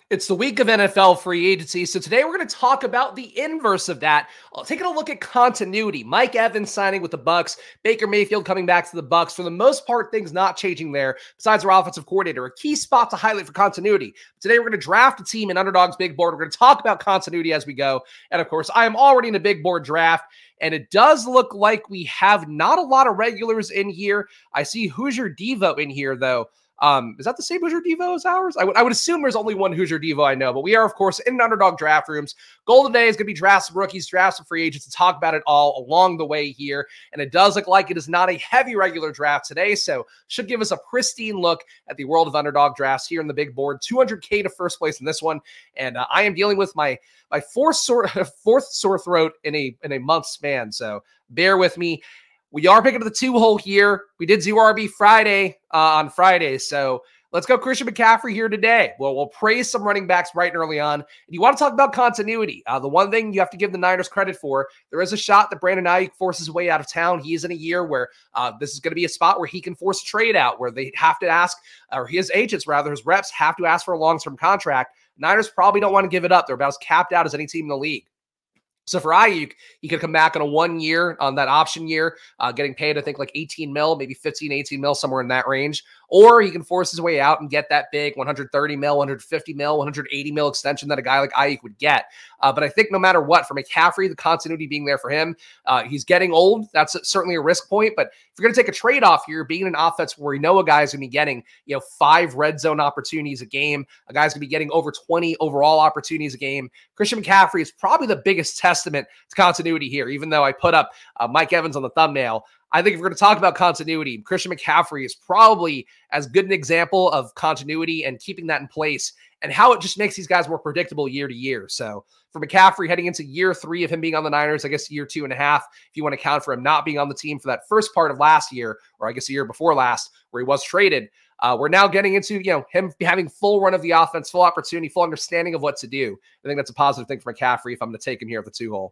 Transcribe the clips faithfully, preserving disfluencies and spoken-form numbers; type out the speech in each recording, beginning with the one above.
It's the week of N F L free agency, so today we're going to talk about the inverse of that. Taking a look at continuity. Mike Evans signing with the Bucs, Baker Mayfield coming back to the Bucs. For the most part, things not changing there, besides our offensive coordinator. A key spot to highlight for continuity. Today we're going to draft a team in Underdog's Big Board. We're going to talk about continuity as we go. And of course, I am already in a Big Board draft, and it does look like we have not a lot of regulars in here. I see Hoosier Devo in here, though. Um, is that the same Hoosier Devo as ours? I would I would assume there's only one Hoosier Devo I know, but we are, of course, in Underdog draft rooms. Goal today is going to be draft some rookies, draft some free agents, and talk about it all along the way here. And it does look like it is not a heavy regular draft today, so should give us a pristine look at the world of Underdog drafts here in the Big Board. two hundred K to first place in this one, and uh, I am dealing with my my fourth sore fourth sore throat in a in a month span, so bear with me. We are picking up the two hole here. We did zero R B Friday uh, on Friday. So let's go Christian McCaffrey here today. Well, we'll praise some running backs right and early on. And you want to talk about continuity. Uh, the one thing you have to give the Niners credit for, there is a shot that Brandon Ayuk forces his way out of town. He is in a year where uh, this is going to be a spot where he can force a trade out, where they have to ask, or his agents rather, his reps have to ask for a long-term contract. Niners probably don't want to give it up. They're about as capped out as any team in the league. So for Ayuk, he could come back on a one year, on that option year, uh, getting paid, I think, like eighteen mil, maybe fifteen, eighteen mil, somewhere in that range. Or he can force his way out and get that big one hundred thirty mil, one hundred fifty mil, one hundred eighty mil extension that a guy like Ayuk would get. Uh, but I think no matter what, for McCaffrey, the continuity being there for him, uh, he's getting old. That's certainly a risk point. But if you're going to take a trade-off here, being in an offense where you know a guy's going to be getting, you know, five red zone opportunities a game, a guy's going to be getting over twenty overall opportunities a game, Christian McCaffrey is probably the biggest testament to continuity here, even though I put up uh, Mike Evans on the thumbnail. I think if we're going to talk about continuity, Christian McCaffrey is probably as good an example of continuity and keeping that in place and how it just makes these guys more predictable year to year. So for McCaffrey heading into year three of him being on the Niners, I guess year two and a half, if you want to count for him not being on the team for that first part of last year, or I guess the year before last, where he was traded, uh, we're now getting into, you know, him having full run of the offense, full opportunity, full understanding of what to do. I think that's a positive thing for McCaffrey if I'm going to take him here at the two hole.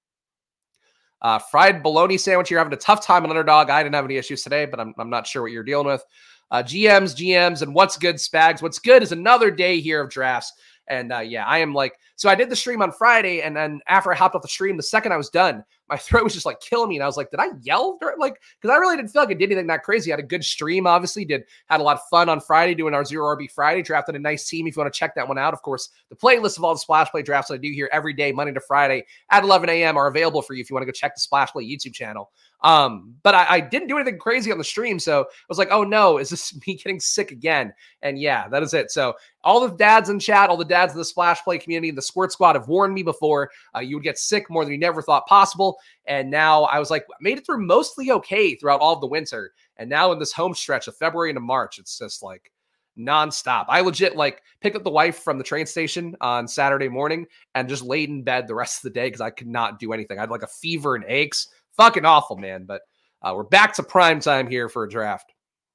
Uh, fried bologna sandwich. You're having a tough time on Underdog. I didn't have any issues today, but I'm, I'm not sure what you're dealing with. Uh, G Ms, G Ms, and what's good, Spags. What's good is another day here of drafts. And uh, yeah, I am like, so I did the stream on Friday, and then after I hopped off the stream, the second I was done, my throat was just like killing me. And I was like, did I yell? Like, because I really didn't feel like I did anything that crazy. I had a good stream, obviously, did had a lot of fun on Friday doing our zero R B Friday, drafted a nice team. If you want to check that one out, of course, the playlist of all the Splash Play drafts that I do here every day, Monday to Friday at eleven a.m. are available for you if you want to go check the Splash Play YouTube channel. Um, but I, I didn't do anything crazy on the stream. So I was like, oh no, is this me getting sick again? And yeah, that is it. So all the dads in chat, all the dads in the Splash Play community, the Squirt Squad have warned me before uh, you would get sick more than you never thought possible. And now I was like, made it through mostly okay throughout all of the winter. And now in this home stretch of February into March, it's just like nonstop. I legit like picked up the wife from the train station on Saturday morning and just laid in bed the rest of the day because I could not do anything. I had like a fever and aches. Fucking awful, man. But uh, we're back to prime time here for a draft.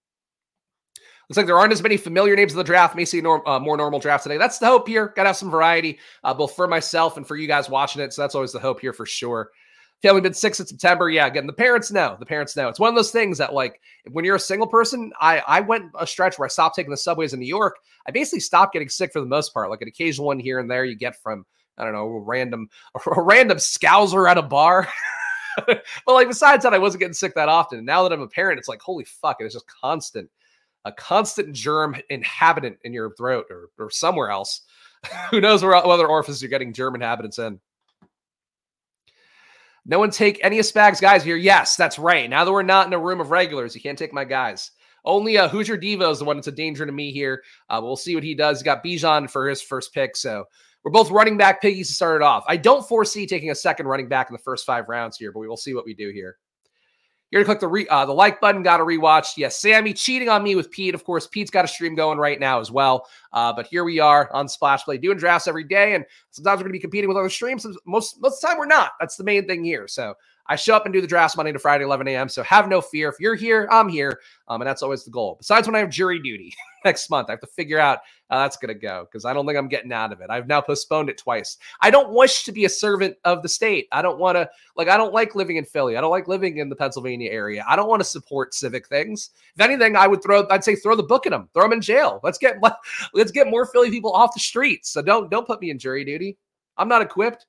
Looks like there aren't as many familiar names in the draft. May see a norm, uh, more normal draft today. That's the hope here. Got to have some variety, uh, both for myself and for you guys watching it. So that's always the hope here for sure. Family been six in September. Yeah, again, the parents know. The parents know. It's one of those things that, like, when you're a single person, I, I went a stretch where I stopped taking the subways in New York. I basically stopped getting sick for the most part. Like an occasional one here and there you get from, I don't know, a random, a random scouser at a bar. But like besides that, I wasn't getting sick that often. And now that I'm a parent, it's like, holy fuck, it's just constant, a constant germ inhabitant in your throat or, or somewhere else. Who knows where other orifices you're getting germ inhabitants in. No one take any of Spags guys here. Yes, that's right. Now that we're not in a room of regulars, you can't take my guys. Only uh, Hoosier Devo is the one that's a danger to me here. Uh, we'll see what he does. He got Bijan for his first pick, so we're both running back piggies to start it off. I don't foresee taking a second running back in the first five rounds here, but we will see what we do here. You're going to click the re, uh, the like button, got to rewatch. Yes, Sammy cheating on me with Pete. Of course, Pete's got a stream going right now as well. Uh, but here we are on Splash Play doing drafts every day, and sometimes we're going to be competing with other streams. Most, most of the time we're not. That's the main thing here. So I show up and do the drafts Monday to Friday, eleven a.m. So have no fear. If you're here, I'm here. Um, and that's always the goal. Besides when I have jury duty next month, I have to figure out how that's going to go because I don't think I'm getting out of it. I've now postponed it twice. I don't wish to be a servant of the state. I don't want to, like, I don't like living in Philly. I don't like living in the Pennsylvania area. I don't want to support civic things. If anything, I would throw, I'd say throw the book at them, throw them in jail. Let's get, let's get more Philly people off the streets. So don't, don't put me in jury duty. I'm not equipped.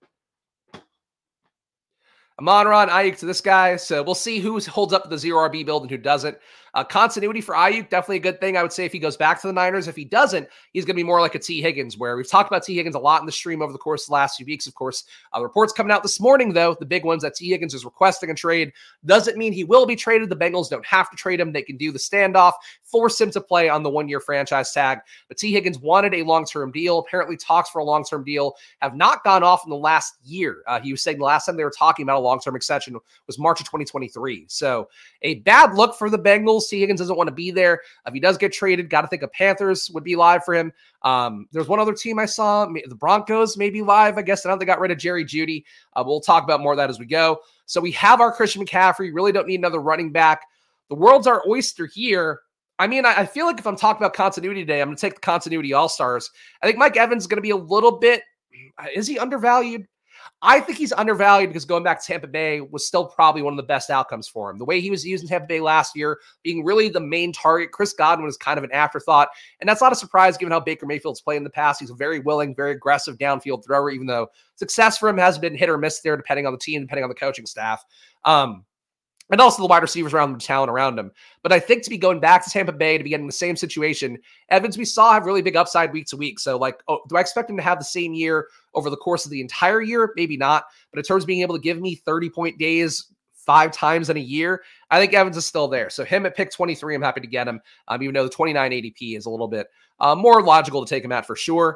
Amon-Ra and Ayuk to this guy. So we'll see who holds up the zero R B build and who doesn't. Uh, continuity for Ayuk, definitely a good thing. I would say if he goes back to the Niners. If he doesn't, he's going to be more like a T. Higgins, where we've talked about T. Higgins a lot in the stream over the course of the last few weeks. Of course, uh, reports coming out this morning, though, the big ones that T. Higgins is requesting a trade. Doesn't mean he will be traded. The Bengals don't have to trade him. They can do the standoff, force him to play on the one-year franchise tag. But T. Higgins wanted a long-term deal. Apparently, talks for a long-term deal have not gone off in the last year. Uh, he was saying the last time they were talking about a long-term extension was March of twenty twenty-three. So a bad look for the Bengals. T. Higgins doesn't want to be there. If he does get traded, got to think a Panthers would be live for him. Um, there's one other team I saw, the Broncos may be live. I guess I know they got rid of Jerry Jeudy. Uh, we'll talk about more of that as we go. So we have our Christian McCaffrey. Really don't need another running back. The world's our oyster here. I mean, I, I feel like if I'm talking about continuity today, I'm going to take the continuity all-stars. I think Mike Evans is going to be a little bit, is he undervalued? I think he's undervalued because going back to Tampa Bay was still probably one of the best outcomes for him. The way he was used in Tampa Bay last year, being really the main target. Chris Godwin was kind of an afterthought. And that's not a surprise given how Baker Mayfield's played in the past. He's a very willing, very aggressive downfield thrower, even though success for him has been hit or miss there, depending on the team, depending on the coaching staff. Um, And also the wide receivers around him, the talent around him. But I think to be going back to Tampa Bay, to be getting the same situation, Evans, we saw have really big upside week to week. So, like, oh, do I expect him to have the same year over the course of the entire year? Maybe not. But in terms of being able to give me thirty-point days five times in a year, I think Evans is still there. So him at pick twenty-three, I'm happy to get him, um, even though the twenty-nine A D P is a little bit uh, more logical to take him at for sure.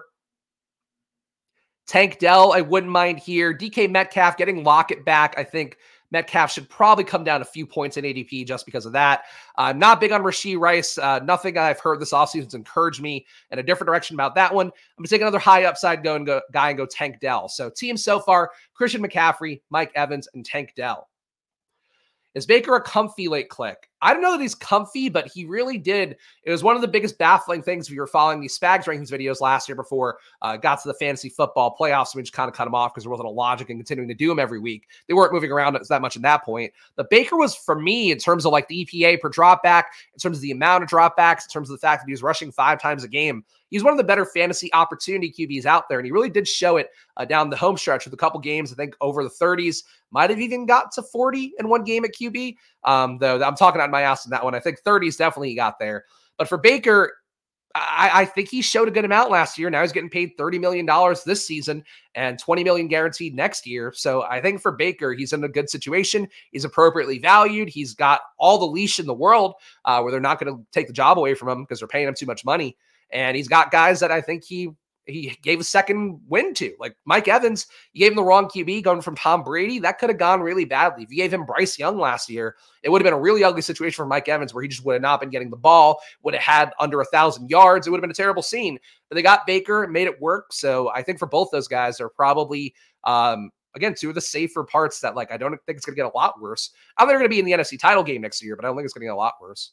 Tank Dell, I wouldn't mind here. D K Metcalf getting Lockett back, I think Metcalf should probably come down a few points in A D P just because of that. I'm uh, not big on Rashee Rice. Uh, nothing I've heard this offseason has encouraged me in a different direction about that one. I'm going to take another high upside go and go, guy and go Tank Dell. So team so far, Christian McCaffrey, Mike Evans, and Tank Dell. Is Baker a comfy late click? I don't know that he's comfy, but he really did. It was one of the biggest baffling things if you were following these Spags rankings videos last year before uh, got to the fantasy football playoffs. We just kind of cut him off because there wasn't a logic in continuing to do them every week. They weren't moving around that much at that point. But Baker was, for me, in terms of like the E P A per dropback, in terms of the amount of dropbacks, in terms of the fact that he was rushing five times a game, he's one of the better fantasy opportunity Q Bs out there. And he really did show it uh, down the home stretch with a couple games, I think over the thirties, might have even got to forty in one game at Q B. Um, though I'm talking out my ass in that one. I think thirties definitely he got there. But for Baker, I, I think he showed a good amount last year. Now he's getting paid thirty million dollars this season and twenty million dollars guaranteed next year. So I think for Baker, he's in a good situation. He's appropriately valued. He's got all the leash in the world uh, where they're not going to take the job away from him because they're paying him too much money. And he's got guys that I think he he gave a second win to. Like Mike Evans, you gave him the wrong Q B going from Tom Brady. That could have gone really badly. If you gave him Bryce Young last year, it would have been a really ugly situation for Mike Evans where he just would have not been getting the ball, would have had under a thousand yards. It would have been a terrible scene. But they got Baker and made it work. So I think for both those guys, they're probably, um, again, two of the safer parts that, like, I don't think it's going to get a lot worse. I think they're going to be in the N F C title game next year, but I don't think it's going to get a lot worse.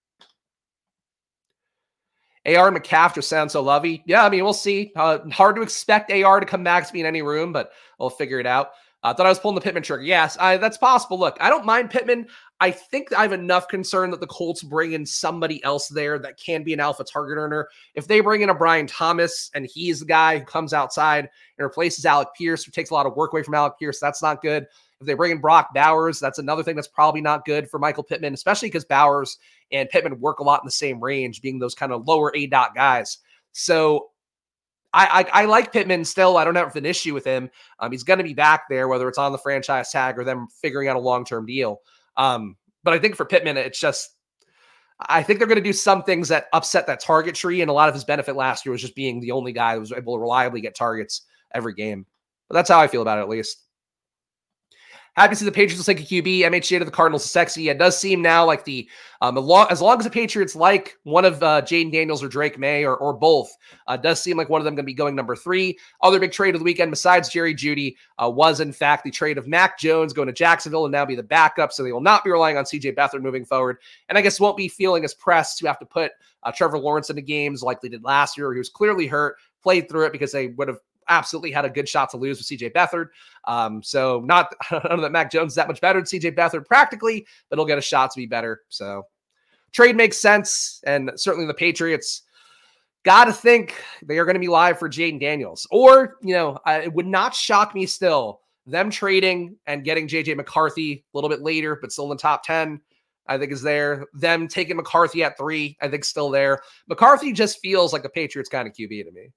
A R McCaff just sounds so lovey. Yeah, I mean, we'll see. Uh, hard to expect A R to come back to me in any room, but we'll figure it out. I uh, thought I was pulling the Pittman trigger. Yes, I, that's possible. Look, I don't mind Pittman. I think I have enough concern that the Colts bring in somebody else there that can be an alpha target earner. If they bring in a Brian Thomas and he's the guy who comes outside and replaces Alec Pierce, who takes a lot of work away from Alec Pierce, that's not good. If they bring in Brock Bowers, that's another thing that's probably not good for Michael Pittman, especially because Bowers and Pittman work a lot in the same range, being those kind of lower A dot guys. So I, I, I like Pittman still. I don't have an issue with him. Um, he's going to be back there, whether it's on the franchise tag or them figuring out a long-term deal. Um, but I think for Pittman, it's just, I think they're going to do some things that upset that target tree. And a lot of his benefit last year was just being the only guy who was able to reliably get targets every game. But that's how I feel about it, at least. Happy to see the Patriots will take a Q B. M H J to the Cardinals is sexy. It does seem now like the, um, as long as, long as the Patriots like one of uh, Jayden Daniels or Drake May or, or both, uh, does seem like one of them going to be going number three. Other big trade of the weekend besides Jerry Jeudy uh, was, in fact, the trade of Mac Jones going to Jacksonville and now be the backup. So they will not be relying on C J Beathard moving forward. And I guess won't be feeling as pressed to have to put uh, Trevor Lawrence into games like they did last year. He was clearly hurt, played through it because they would have absolutely had a good shot to lose with C J Beathard. Um, so not, I don't know that Mac Jones is that much better than C J Beathard practically, but he'll get a shot to be better. So trade makes sense. And certainly the Patriots got to think they are going to be live for Jayden Daniels. Or, you know, I, it would not shock me still, them trading and getting J J McCarthy a little bit later, but still in the top ten, I think is there. Them taking McCarthy at three, I think still there. McCarthy just feels like a Patriots kind of Q B to me.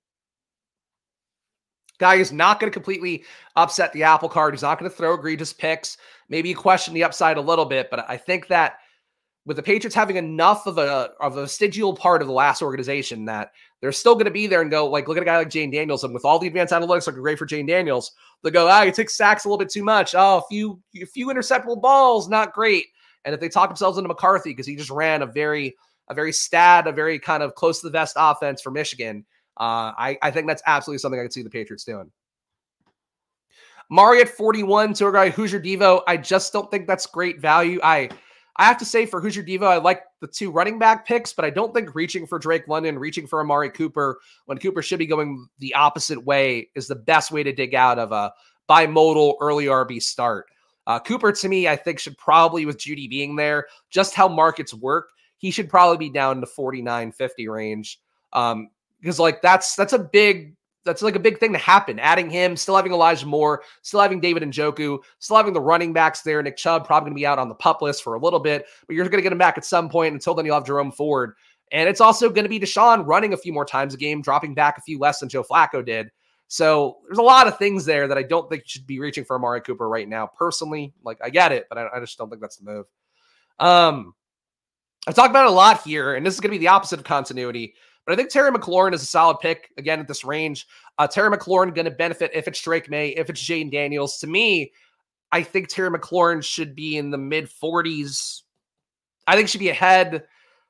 Guy is not going to completely upset the apple cart. He's not going to throw egregious picks. Maybe you question the upside a little bit, but I think that with the Patriots having enough of a of a vestigial part of the last organization that they're still going to be there and go, like, look at a guy like Jayden Daniels, and with all the advanced analytics looking great for Jayden Daniels, they'll go, ah, he takes sacks a little bit too much. Oh, a few, a few interceptable balls, not great. And if they talk themselves into McCarthy because he just ran a very, a very stat, a very kind of close to the vest offense for Michigan, Uh, I, I think that's absolutely something I could see the Patriots doing. Mari at forty-one, to our guy Hoosier Devo. I just don't think that's great value. I I have to say for Hoosier Devo, I like the two running back picks, but I don't think reaching for Drake London, reaching for Amari Cooper, when Cooper should be going the opposite way, is the best way to dig out of a bimodal early R B start. Uh, Cooper, to me, I think should probably, with Jeudy being there, just how markets work, he should probably be down in the forty-nine fifty range. Um, Because like that's that's a big that's like a big thing to happen. Adding him, still having Elijah Moore, still having David Njoku, still having the running backs there. Nick Chubb probably gonna be out on the pup list for a little bit, but you're gonna get him back at some point. Until then, you'll have Jerome Ford, and it's also gonna be Deshaun running a few more times a game, dropping back a few less than Joe Flacco did. So there's a lot of things there that I don't think you should be reaching for Amari Cooper right now. Personally, like I get it, but I, I just don't think that's the move. Um, I've talked about it a lot here, and this is gonna be the opposite of continuity. But I think Terry McLaurin is a solid pick, again, at this range. Uh, Terry McLaurin going to benefit if it's Drake May, if it's Jayden Daniels. To me, I think Terry McLaurin should be in the mid forties. I think should be ahead.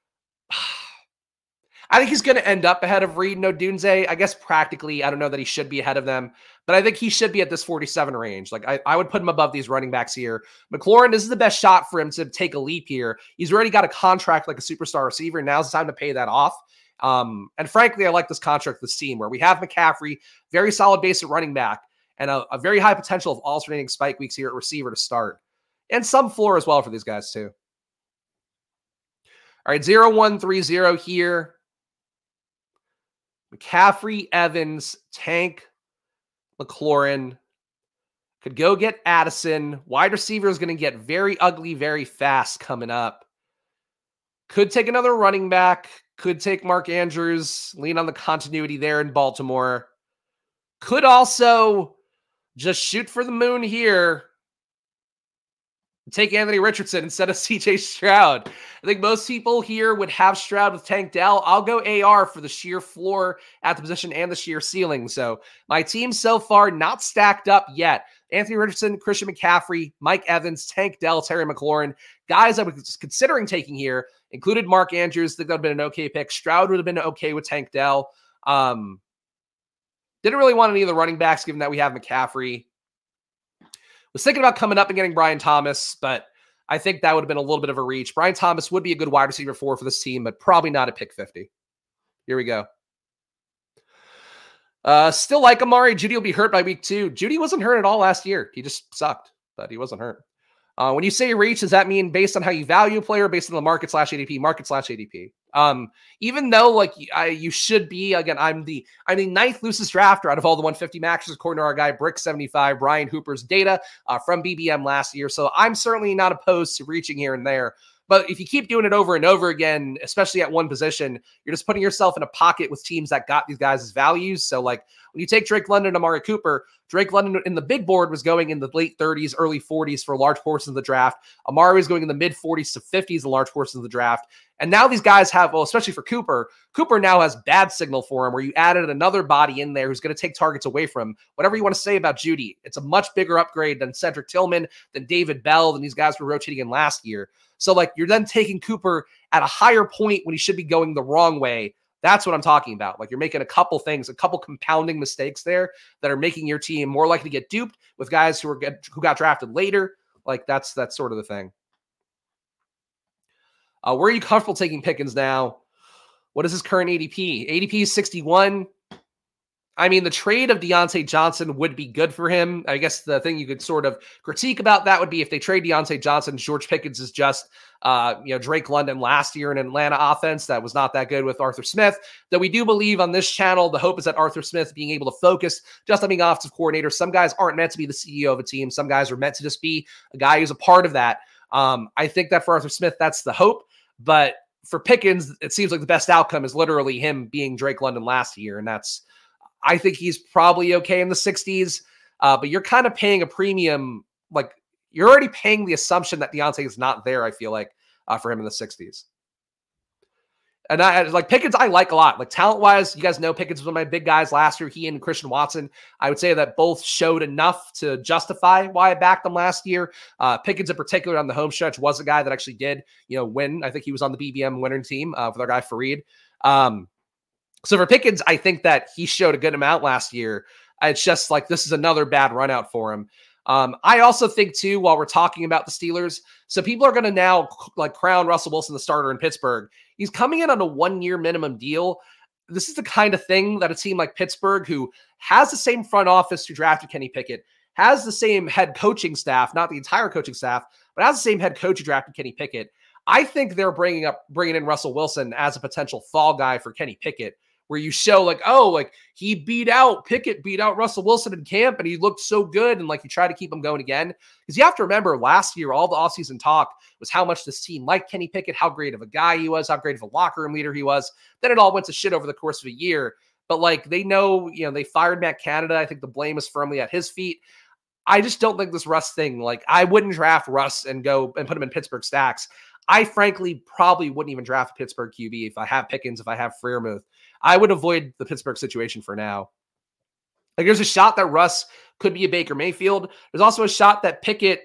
I think he's going to end up ahead of Reed and Odunze. I guess practically, I don't know that he should be ahead of them, but I think he should be at this forty-seven range. Like I, I would put him above these running backs here. McLaurin, this is the best shot for him to take a leap here. He's already got a contract like a superstar receiver. Now's the time to pay that off. Um, and frankly, I like this contract with this team where we have McCaffrey, very solid base at running back, and a, a very high potential of alternating spike weeks here at receiver to start. And some floor as well for these guys too. All right, zero one three zero here. McCaffrey, Evans, Tank, McLaurin. Could go get Addison. Wide receiver is going to get very ugly very fast coming up. Could take another running back. Could take Mark Andrews, lean on the continuity there in Baltimore. Could also just shoot for the moon here. Take Anthony Richardson instead of C J Stroud. I think most people here would have Stroud with Tank Dell. I'll go A R for the sheer floor at the position and the sheer ceiling. So my team so far not stacked up yet. Anthony Richardson, Christian McCaffrey, Mike Evans, Tank Dell, Terry McLaurin. Guys I was considering taking here included Mark Andrews. I think that would have been an okay pick. Stroud would have been okay with Tank Dell. Um, didn't really want any of the running backs given that we have McCaffrey. Was thinking about coming up and getting Brian Thomas, but I think that would have been a little bit of a reach. Brian Thomas would be a good wide receiver four for this team, but probably not at pick fifty. Here we go. Uh, still like Amari. Jeudy will be hurt by week two. Jeudy wasn't hurt at all last year. He just sucked, but he wasn't hurt. Uh, when you say reach, does that mean based on how you value a player, based on the market slash A D P, market slash A D P? Um, even though like I, you should be, again, I'm the I'm the ninth loosest drafter out of all the one fifty maxes, according to our guy Brick seventy-five, Brian Hooper's data uh, from B B M last year. So I'm certainly not opposed to reaching here and there. But if you keep doing it over and over again, especially at one position, you're just putting yourself in a pocket with teams that got these guys' values. So like when you take Drake London and Amari Cooper, Drake London in the big board was going in the late thirties, early forties for large portions of the draft. Amari was going in the mid forties to fifties in large portions of the draft. And now these guys have, well, especially for Cooper, Cooper now has bad signal for him where you added another body in there who's going to take targets away from him. Whatever you want to say about Jeudy, it's a much bigger upgrade than Cedric Tillman, than David Bell, than these guys were rotating in last year. So, like, you're then taking Cooper at a higher point when he should be going the wrong way. That's what I'm talking about. Like, you're making a couple things, a couple compounding mistakes there that are making your team more likely to get duped with guys who are get, who got drafted later. Like, that's that's sort of the thing. Uh, where are you comfortable taking Pickens now? What is his current A D P? A D P is sixty-one. I mean, the trade of Deontay Johnson would be good for him. I guess the thing you could sort of critique about that would be if they trade Deontay Johnson, George Pickens is just, uh, you know, Drake London last year in Atlanta offense that was not that good with Arthur Smith. That we do believe on this channel, the hope is that Arthur Smith being able to focus just on being offensive coordinator. Some guys aren't meant to be the C E O of a team. Some guys are meant to just be a guy who's a part of that. Um, I think that for Arthur Smith, that's the hope. But for Pickens, it seems like the best outcome is literally him being Drake London last year. And that's, I think he's probably okay in the sixties, uh, but you're kind of paying a premium. Like, you're already paying the assumption that Deontay is not there, I feel like, uh, for him in the sixties. And I like Pickens, I like a lot. Like, talent-wise, you guys know Pickens was one of my big guys last year. He and Christian Watson, I would say that both showed enough to justify why I backed them last year. Uh, Pickens in particular on the home stretch was a guy that actually did, you know, win. I think he was on the B B M winning team uh, with our guy Fareed. Um, So for Pickens, I think that he showed a good amount last year. It's just like, this is another bad run out for him. Um, I also think too, while we're talking about the Steelers, so people are going to now like crown Russell Wilson the starter in Pittsburgh. He's coming in on a one-year minimum deal. This is the kind of thing that a team like Pittsburgh, who has the same front office who drafted Kenny Pickett, has the same head coaching staff, not the entire coaching staff, but has the same head coach who drafted Kenny Pickett. I think they're bringing up, bringing in Russell Wilson as a potential fall guy for Kenny Pickett, where you show like, oh, like he beat out Pickett, beat out Russell Wilson in camp, and he looked so good, and like you try to keep him going again. Because you have to remember, last year, all the offseason talk was how much this team liked Kenny Pickett, how great of a guy he was, how great of a locker room leader he was. Then it all went to shit over the course of a year. But like, they know, you know, they fired Matt Canada. I think the blame is firmly at his feet. I just don't think this Russ thing, like, I wouldn't draft Russ and go and put him in Pittsburgh stacks. I frankly probably wouldn't even draft a Pittsburgh Q B if I have Pickens, if I have Freiermuth. I would avoid the Pittsburgh situation for now. Like, there's a shot that Russ could be a Baker Mayfield. There's also a shot that Pickett,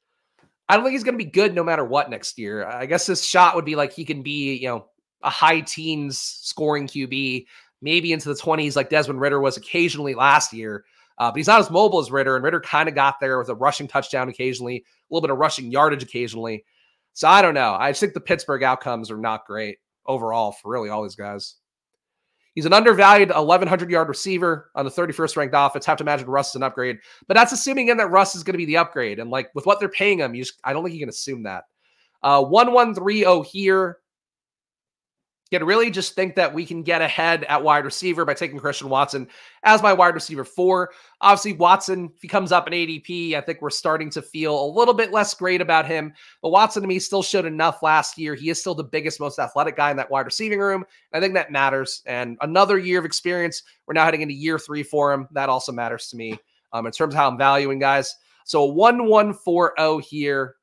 I don't think he's going to be good no matter what next year. I guess this shot would be like he can be, you know, a high teens scoring Q B, maybe into the twenties like Desmond Ridder was occasionally last year. Uh, but he's not as mobile as Ridder, and Ridder kind of got there with a rushing touchdown occasionally, a little bit of rushing yardage occasionally. So I don't know. I just think the Pittsburgh outcomes are not great overall for really all these guys. He's an undervalued eleven hundred yard receiver on the thirty-first ranked offense. Have to imagine Russ is an upgrade, but that's assuming in that Russ is going to be the upgrade. And like with what they're paying him, you just, I don't think you can assume that. Uh, one one three oh here. Can really just think that we can get ahead at wide receiver by taking Christian Watson as my wide receiver four. Obviously, Watson, if he comes up in A D P, I think we're starting to feel a little bit less great about him. But Watson, to me, still showed enough last year. He is still the biggest, most athletic guy in that wide receiving room. I think that matters. And another year of experience. We're now heading into year three for him. That also matters to me um, in terms of how I'm valuing guys. So one one four oh here.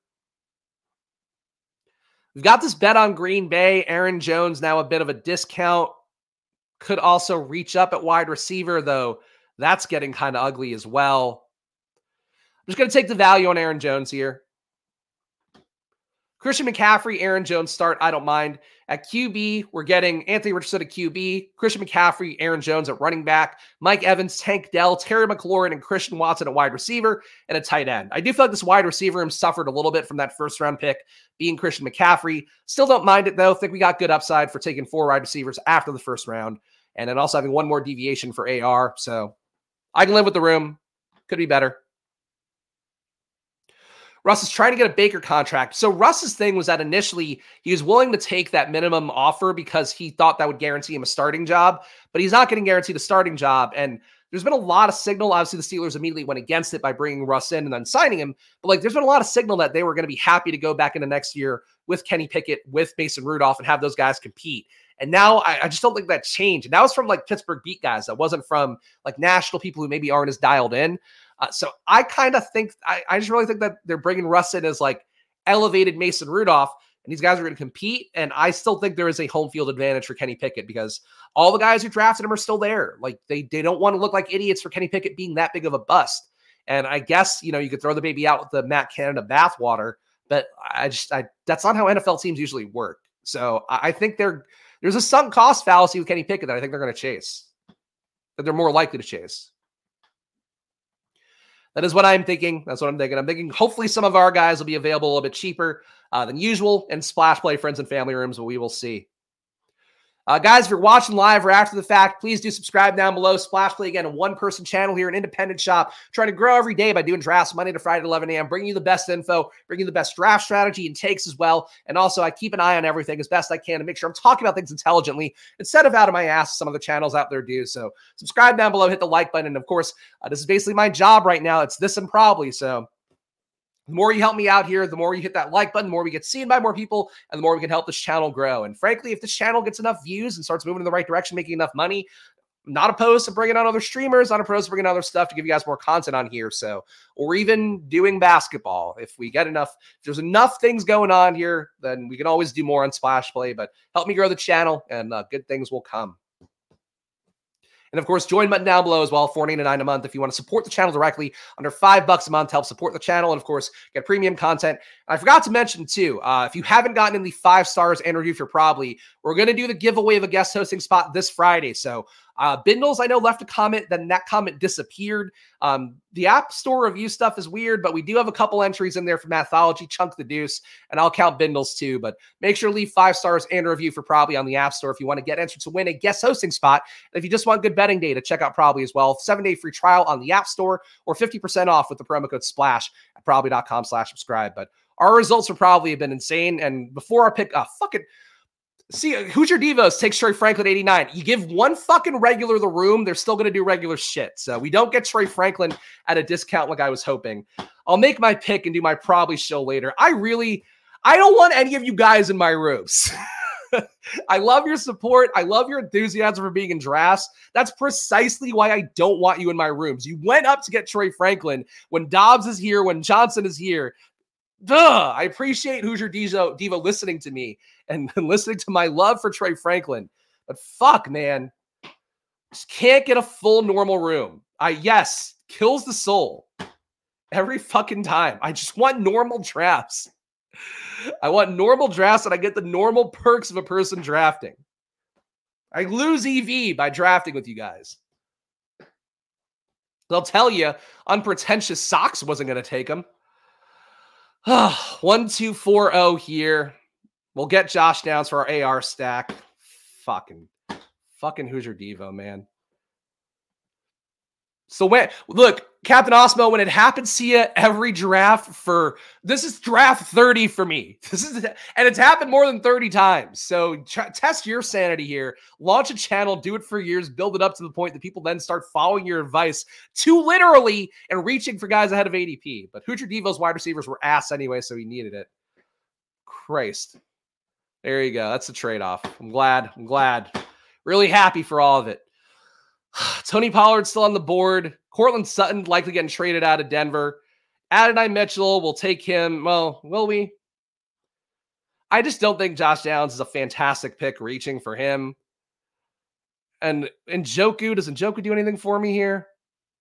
We've got this bet on Green Bay. Aaron Jones now a bit of a discount. Could also reach up at wide receiver, though. That's getting kind of ugly as well. I'm just going to take the value on Aaron Jones here. Christian McCaffrey, Aaron Jones start. I don't mind. At Q B, we're getting Anthony Richardson at Q B, Christian McCaffrey, Aaron Jones at running back, Mike Evans, Tank Dell, Terry McLaurin, and Christian Watson at wide receiver, and a tight end. I do feel like this wide receiver room suffered a little bit from that first round pick being Christian McCaffrey. Still don't mind it, though. Think we got good upside for taking four wide receivers after the first round, and then also having one more deviation for A R. So I can live with the room. Could be better. Russ is trying to get a Baker contract. So Russ's thing was that initially he was willing to take that minimum offer because he thought that would guarantee him a starting job, but he's not getting guaranteed a starting job. And there's been a lot of signal. Obviously, the Steelers immediately went against it by bringing Russ in and then signing him. But like, there's been a lot of signal that they were going to be happy to go back into next year with Kenny Pickett, with Mason Rudolph, and have those guys compete. And now I, I just don't think that changed. And that was from like Pittsburgh beat guys. That wasn't from like national people who maybe aren't as dialed in. Uh, so I kind of think, I, I just really think that they're bringing Russ in as like elevated Mason Rudolph, and these guys are going to compete. And I still think there is a home field advantage for Kenny Pickett because all the guys who drafted him are still there. Like they, they don't want to look like idiots for Kenny Pickett being that big of a bust. And I guess, you know, you could throw the baby out with the Matt Canada bathwater, but I just, I, that's not how N F L teams usually work. So I, I think they're, there's a sunk cost fallacy with Kenny Pickett that I think they're going to chase, that they're more likely to chase. That is what I'm thinking. That's what I'm thinking. I'm thinking hopefully some of our guys will be available a little bit cheaper uh, than usual in Splash Play friends and family rooms, but we will see. Uh, guys, if you're watching live or after the fact, please do subscribe down below. Splash Play, again, a one-person channel here, an independent shop, trying to grow every day by doing drafts Monday to Friday at eleven a.m., bringing you the best info, bringing you the best draft strategy and takes as well. And also, I keep an eye on everything as best I can to make sure I'm talking about things intelligently instead of out of my ass some of the channels out there do. So subscribe down below, hit the like button. And of course, uh, this is basically my job right now. It's this and probably, so the more you help me out here, the more you hit that like button, the more we get seen by more people, and the more we can help this channel grow. And frankly, if this channel gets enough views and starts moving in the right direction, making enough money, I'm not opposed to bringing on other streamers, not opposed to bringing on other stuff to give you guys more content on here. So, or even doing basketball. If we get enough, if there's enough things going on here, then we can always do more on Splash Play, but help me grow the channel and uh, good things will come. And of course, join button down below as well, four ninety-nine a month if you want to support the channel directly, under five bucks a month to help support the channel, and of course, get premium content. And I forgot to mention too, uh, if you haven't gotten in the five stars and review for Probably, we're going to do the giveaway of a guest hosting spot this Friday. So uh, Bindles, I know, left a comment, then that comment disappeared. Um, the App Store review stuff is weird, but we do have a couple entries in there for Mathology, Chunk the Deuce, and I'll count Bindles too. But make sure to leave five stars and a review for Probably on the App Store if you want to get entered to win a guest hosting spot. And if you just want good betting data, check out Probly as well. Seven-day free trial on the App Store or fifty percent off with the promo code SPLASH at probably.com slash subscribe. But our results for Probably have been insane. And before I pick, uh, fucking, see, Hoosier Devos takes Troy Franklin eighty-nine. You give one fucking regular the room, they're still going to do regular shit. So we don't get Troy Franklin at a discount like I was hoping. I'll make my pick and do my Probably show later. I really, I don't want any of you guys in my rooms. I love your support. I love your enthusiasm for being in drafts. That's precisely why I don't want you in my rooms. You went up to get Troy Franklin when Dobbs is here, when Johnson is here. Duh, I appreciate Hoosier Devo, Devo listening to me and listening to my love for Troy Franklin. But fuck, man. Just can't get a full normal room. I, yes, kills the soul every fucking time. I just want normal drafts. I want normal drafts and I get the normal perks of a person drafting. I lose E V by drafting with you guys. They'll tell you unpretentious socks wasn't going to take them. one two four oh here. We'll get Josh Downs for our A R stack. Fucking, fucking Hoosier Devo, man. So when, look, Captain Osmo, when it happens to you every draft for, this is draft thirty for me. This is, and it's happened more than thirty times. So try, test your sanity here. Launch a channel, do it for years, build it up to the point that people then start following your advice to literally and reaching for guys ahead of A D P. But Hoosier Devo's wide receivers were ass anyway, so he needed it. Christ. There you go. That's the trade-off. I'm glad. I'm glad. Really happy for all of it. Tony Pollard still on the board. Cortland Sutton likely getting traded out of Denver. Adonai Mitchell, we'll take him. Well, will we? I just don't think Josh Downs is a fantastic pick reaching for him. And Njoku, does Njoku do anything for me here?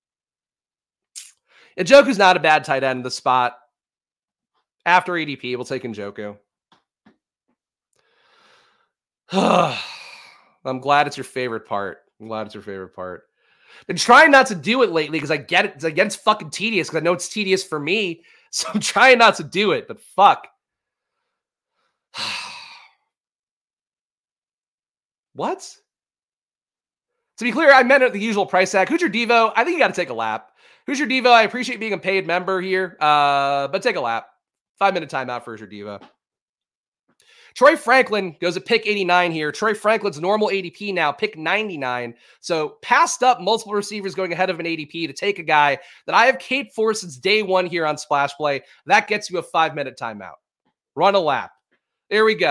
Njoku's not a bad tight end in the spot. After A D P, we'll take Njoku. I'm glad it's your favorite part. I'm glad it's your favorite part. Been trying not to do it lately because I get it. I get it's fucking tedious because I know it's tedious for me. So I'm trying not to do it, but fuck. What? To be clear, I meant at the usual price tag. Hoosier Devo, I think you got to take a lap. Hoosier Devo, I appreciate being a paid member here, uh, but take a lap. Five minute timeout for Hoosier Devo. Troy Franklin goes at pick eighty-nine here. Troy Franklin's normal A D P now, pick ninety-nine. So passed up multiple receivers going ahead of an A D P to take a guy that I have caped for since day one here on Splash Play. That gets you a five-minute timeout. Run a lap. There we go.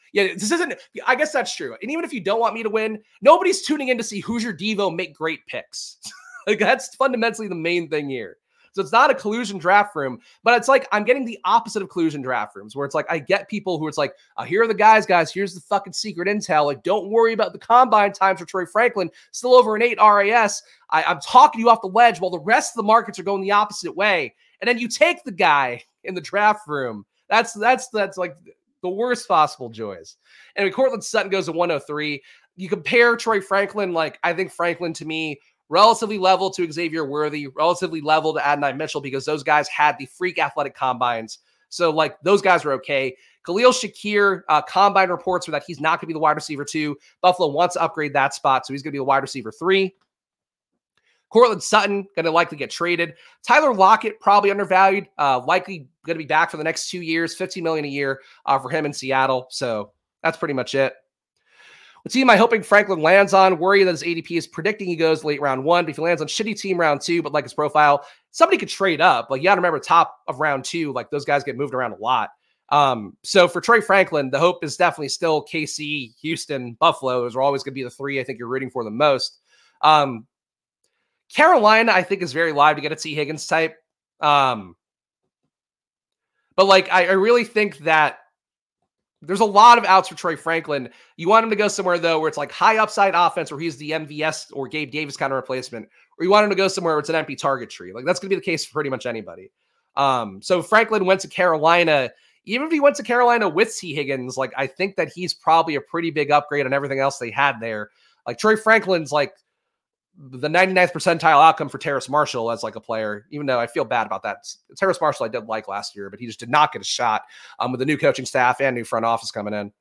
Yeah, this isn't, I guess that's true. And even if you don't want me to win, nobody's tuning in to see Hoosier Devo make great picks. Like, that's fundamentally the main thing here. So it's not a collusion draft room, but it's like I'm getting the opposite of collusion draft rooms, where it's like I get people who it's like, oh, here are the guys, guys. Here's the fucking secret intel. Like, don't worry about the combine times for Troy Franklin. Still over an eight R A S. I, I'm talking you off the ledge while the rest of the markets are going the opposite way. And then you take the guy in the draft room. That's that's that's like the worst possible joys. And Cortland Sutton goes to one oh three. You compare Troy Franklin, like I think Franklin to me, relatively level to Xavier Worthy, relatively level to Adonai Mitchell, because those guys had the freak athletic combines. So, like, those guys are okay. Khalil Shakir, uh, combine reports are that he's not going to be the wide receiver two. Buffalo wants to upgrade that spot, so he's going to be the wide receiver three. Cortland Sutton, going to likely get traded. Tyler Lockett, probably undervalued, uh, likely going to be back for the next two years, fifteen million dollars a year uh, for him in Seattle. So that's pretty much it. The team I'm hoping Franklin lands on, worry that his A D P is predicting he goes late round one. But if he lands on shitty team round two, but like his profile, somebody could trade up. Like, you got to remember, top of round two, like those guys get moved around a lot. Um, so for Troy Franklin, the hope is definitely still K C, Houston, Buffalo. Those are always going to be the three I think you're rooting for the most. Um, Carolina, I think, is very live to get a T. Higgins type. Um, but like, I, I really think that there's a lot of outs for Troy Franklin. You want him to go somewhere, though, where it's like high upside offense, where he's the M V S or Gabe Davis kind of replacement, or you want him to go somewhere where it's an empty target tree. Like, that's going to be the case for pretty much anybody. Um, so Franklin went to Carolina. Even if he went to Carolina with T. Higgins, like, I think that he's probably a pretty big upgrade on everything else they had there. Like, Troy Franklin's like the ninety-ninth percentile outcome for Terrace Marshall as like a player, even though I feel bad about that. Terrace Marshall I did like last year, but he just did not get a shot um, with the new coaching staff and new front office coming in.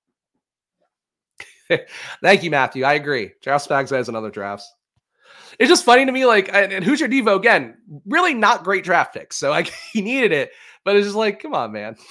Thank you, Matthew. I agree. Charles Spags has another drafts. It's just funny to me, like, and Hoosier Devo, again, really not great draft picks. So like, he needed it, but it's just like, come on, man.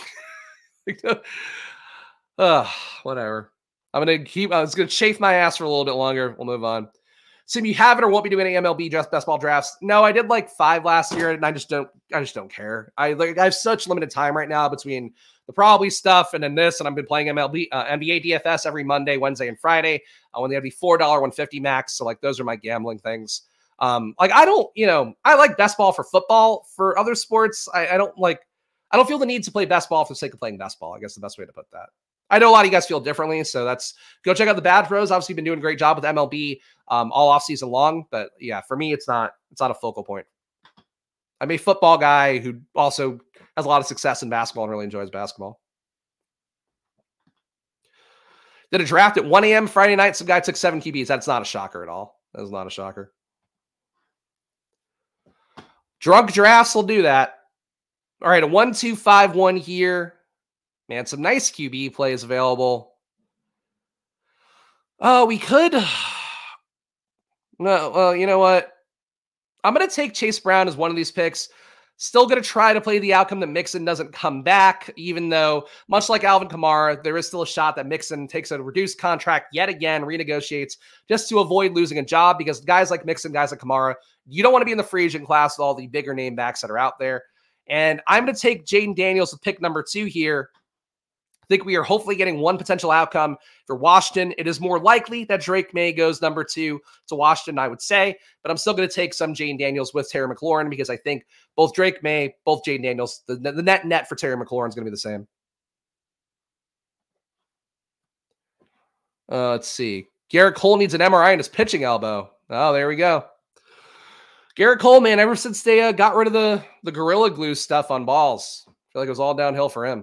uh, whatever. I'm going to keep, I was going to chafe my ass for a little bit longer. We'll move on. Sim, you haven't or won't be doing any M L B just best ball drafts? No, I did like five last year, and I just don't. I just don't care. I like. I have such limited time right now between the probably stuff and then this, and I've been playing M L B, uh, N B A D F S every Monday, Wednesday, and Friday uh, when they have the four dollar one fifty max. So like, those are my gambling things. Um, like I don't, you know, I like best ball for football. For other sports, I, I don't like. I don't feel the need to play best ball for the sake of playing best ball. I guess the best way to put that. I know a lot of you guys feel differently, so that's go check out the Bad Pros. Obviously, been doing a great job with M L B um, all off season long, but yeah, for me, it's not it's not a focal point. I'm a football guy who also has a lot of success in basketball and really enjoys basketball. Did a draft at one a.m. Friday night. Some guy took seven Q Bs. That's not a shocker at all. That is not a shocker. Drunk drafts will do that. All right, a one two five one here. Man, some nice Q B plays available. Oh, we could. No, well, you know what? I'm going to take Chase Brown as one of these picks. Still going to try to play the outcome that Mixon doesn't come back, even though, much like Alvin Kamara, there is still a shot that Mixon takes a reduced contract yet again, renegotiates, just to avoid losing a job, because guys like Mixon, guys like Kamara, you don't want to be in the free agent class with all the bigger name backs that are out there. And I'm going to take Jaden Daniels with pick number two here. I think we are hopefully getting one potential outcome for Washington. It is more likely that Drake May goes number two to Washington, I would say, but I'm still going to take some Jaden Daniels with Terry McLaurin, because I think both Drake May, both Jaden Daniels, the, the net net for Terry McLaurin is going to be the same. Uh, let's see. Garrett Cole needs an M R I in his pitching elbow. Oh, there we go. Garrett Cole, man, ever since they uh, got rid of the, the Gorilla Glue stuff on balls, I feel like it was all downhill for him.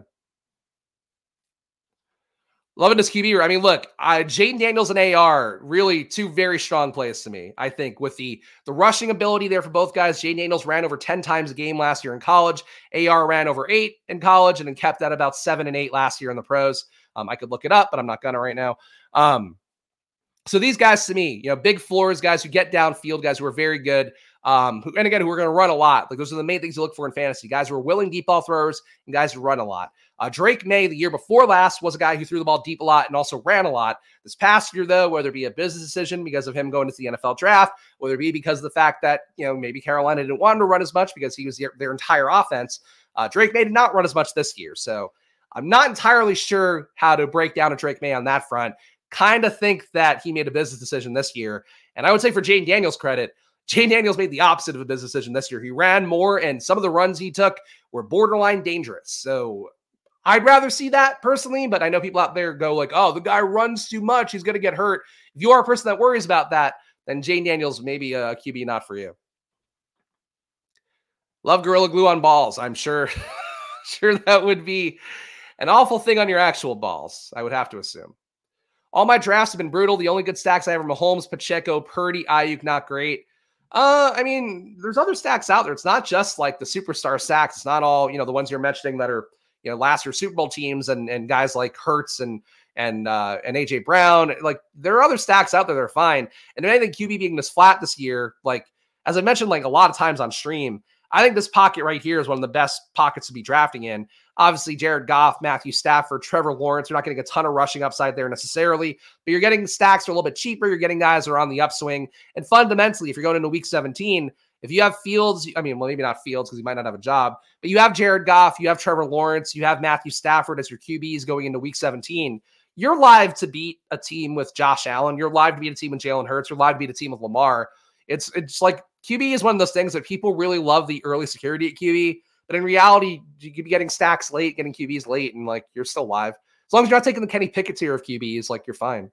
Loving this Q B. I mean, look, uh, Jaden Daniels and A R, really two very strong plays to me, I think, with the, the rushing ability there for both guys. Jaden Daniels ran over ten times a game last year in college. A R ran over eight in college and then kept at about seven and eight last year in the pros. Um, I could look it up, but I'm not going to right now. Um, so these guys, to me, you know, big floors, guys who get downfield, guys who are very good. Um, who, and again, who are going to run a lot. Like, those are the main things you look for in fantasy. Guys who are willing deep ball throwers and guys who run a lot. Uh, Drake May, the year before last, was a guy who threw the ball deep a lot and also ran a lot. This past year, though, whether it be a business decision because of him going to the N F L draft, whether it be because of the fact that, you know, maybe Carolina didn't want him to run as much because he was their, their entire offense, uh, Drake May did not run as much this year. So I'm not entirely sure how to break down a Drake May on that front. Kind of think that he made a business decision this year. And I would say for Jayden Daniels' credit, Jayden Daniels made the opposite of a business decision this year. He ran more, and some of the runs he took were borderline dangerous. So I'd rather see that personally, but I know people out there go like, oh, the guy runs too much, he's going to get hurt. If you are a person that worries about that, then Jayden Daniels may be a Q B not for you. Love Gorilla Glue on balls. I'm sure, sure that would be an awful thing on your actual balls, I would have to assume. All my drafts have been brutal. The only good stacks I have are Mahomes, Pacheco, Purdy, Ayuk, not great. Uh, I mean, there's other stacks out there. It's not just like the superstar stacks. It's not all, you know, the ones you're mentioning that are, you know, last year Super Bowl teams and and guys like Hurts and and uh, and A J Brown. Like, there are other stacks out there that are fine. And if anything, Q B being this flat this year, like, as I mentioned, like a lot of times on stream, I think this pocket right here is one of the best pockets to be drafting in. Obviously, Jared Goff, Matthew Stafford, Trevor Lawrence. You're not getting a ton of rushing upside there necessarily, but you're getting stacks that are a little bit cheaper. You're getting guys that are on the upswing. And fundamentally, if you're going into week seventeen, if you have Fields, I mean, well, maybe not Fields because he might not have a job, but you have Jared Goff, you have Trevor Lawrence, you have Matthew Stafford as your Q Bs going into week seventeen. You're live to beat a team with Josh Allen. You're live to beat a team with Jalen Hurts. You're live to beat a team with Lamar. It's it's like Q B is one of those things that people really love the early security at Q B, but in reality, you could be getting stacks late, getting Q Bs late, and like you're still live. As long as you're not taking the Kenny Pickett tier of Q Bs, like you're fine.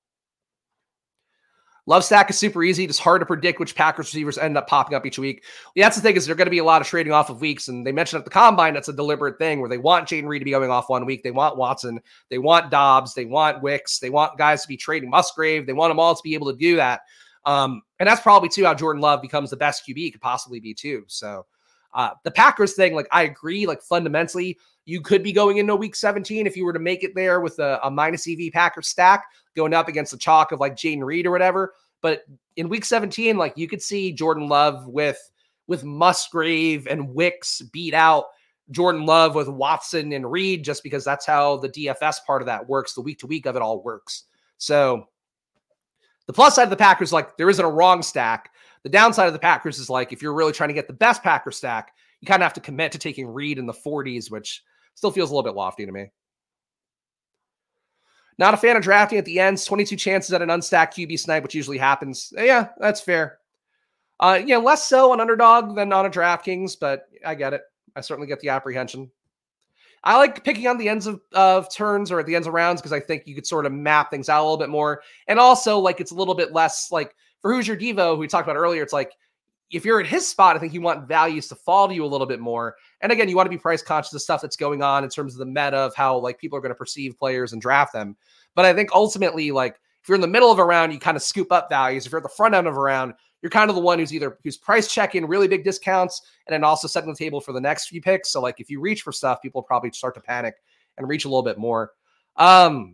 Love stack is super easy. It's hard to predict which Packers receivers end up popping up each week. Yeah, that's the thing, is there are going to be a lot of trading off of weeks, and they mentioned at the Combine that's a deliberate thing where they want Jayden Reed to be going off one week. They want Watson. They want Dobbs. They want Wicks. They want guys to be trading Musgrave. They want them all to be able to do that. Um, and that's probably, too, how Jordan Love becomes the best Q B he could possibly be, too. So uh, the Packers thing, like, I agree, like, fundamentally, you could be going into week seventeen if you were to make it there with a, a minus E V Packers stack going up against the chalk of, like, Jayden Reed or whatever. But in week seventeen, like, you could see Jordan Love with, with Musgrave and Wicks beat out Jordan Love with Watson and Reed, just because that's how the D F S part of that works. The week-to-week of it all works. So the plus side of the Packers, like, there isn't a wrong stack. The downside of the Packers is, like, if you're really trying to get the best Packer stack, you kind of have to commit to taking Reed in the forties, which still feels a little bit lofty to me. Not a fan of drafting at the ends. twenty-two chances at an unstacked Q B snipe, which usually happens. Yeah, that's fair. Uh, you know, less so on Underdog than on a DraftKings, but I get it. I certainly get the apprehension. I like picking on the ends of, of turns or at the ends of rounds because I think you could sort of map things out a little bit more. And also, like, it's a little bit less, like, for Who's Your Devo, who we talked about earlier, it's like, if you're at his spot, I think you want values to fall to you a little bit more. And again, you want to be price conscious of stuff that's going on in terms of the meta of how, like, people are going to perceive players and draft them. But I think ultimately, like, if you're in the middle of a round, you kind of scoop up values. If you're at the front end of a round, you're kind of the one who's either who's price checking really big discounts and then also setting the table for the next few picks. So, like, if you reach for stuff, people probably start to panic and reach a little bit more. Um,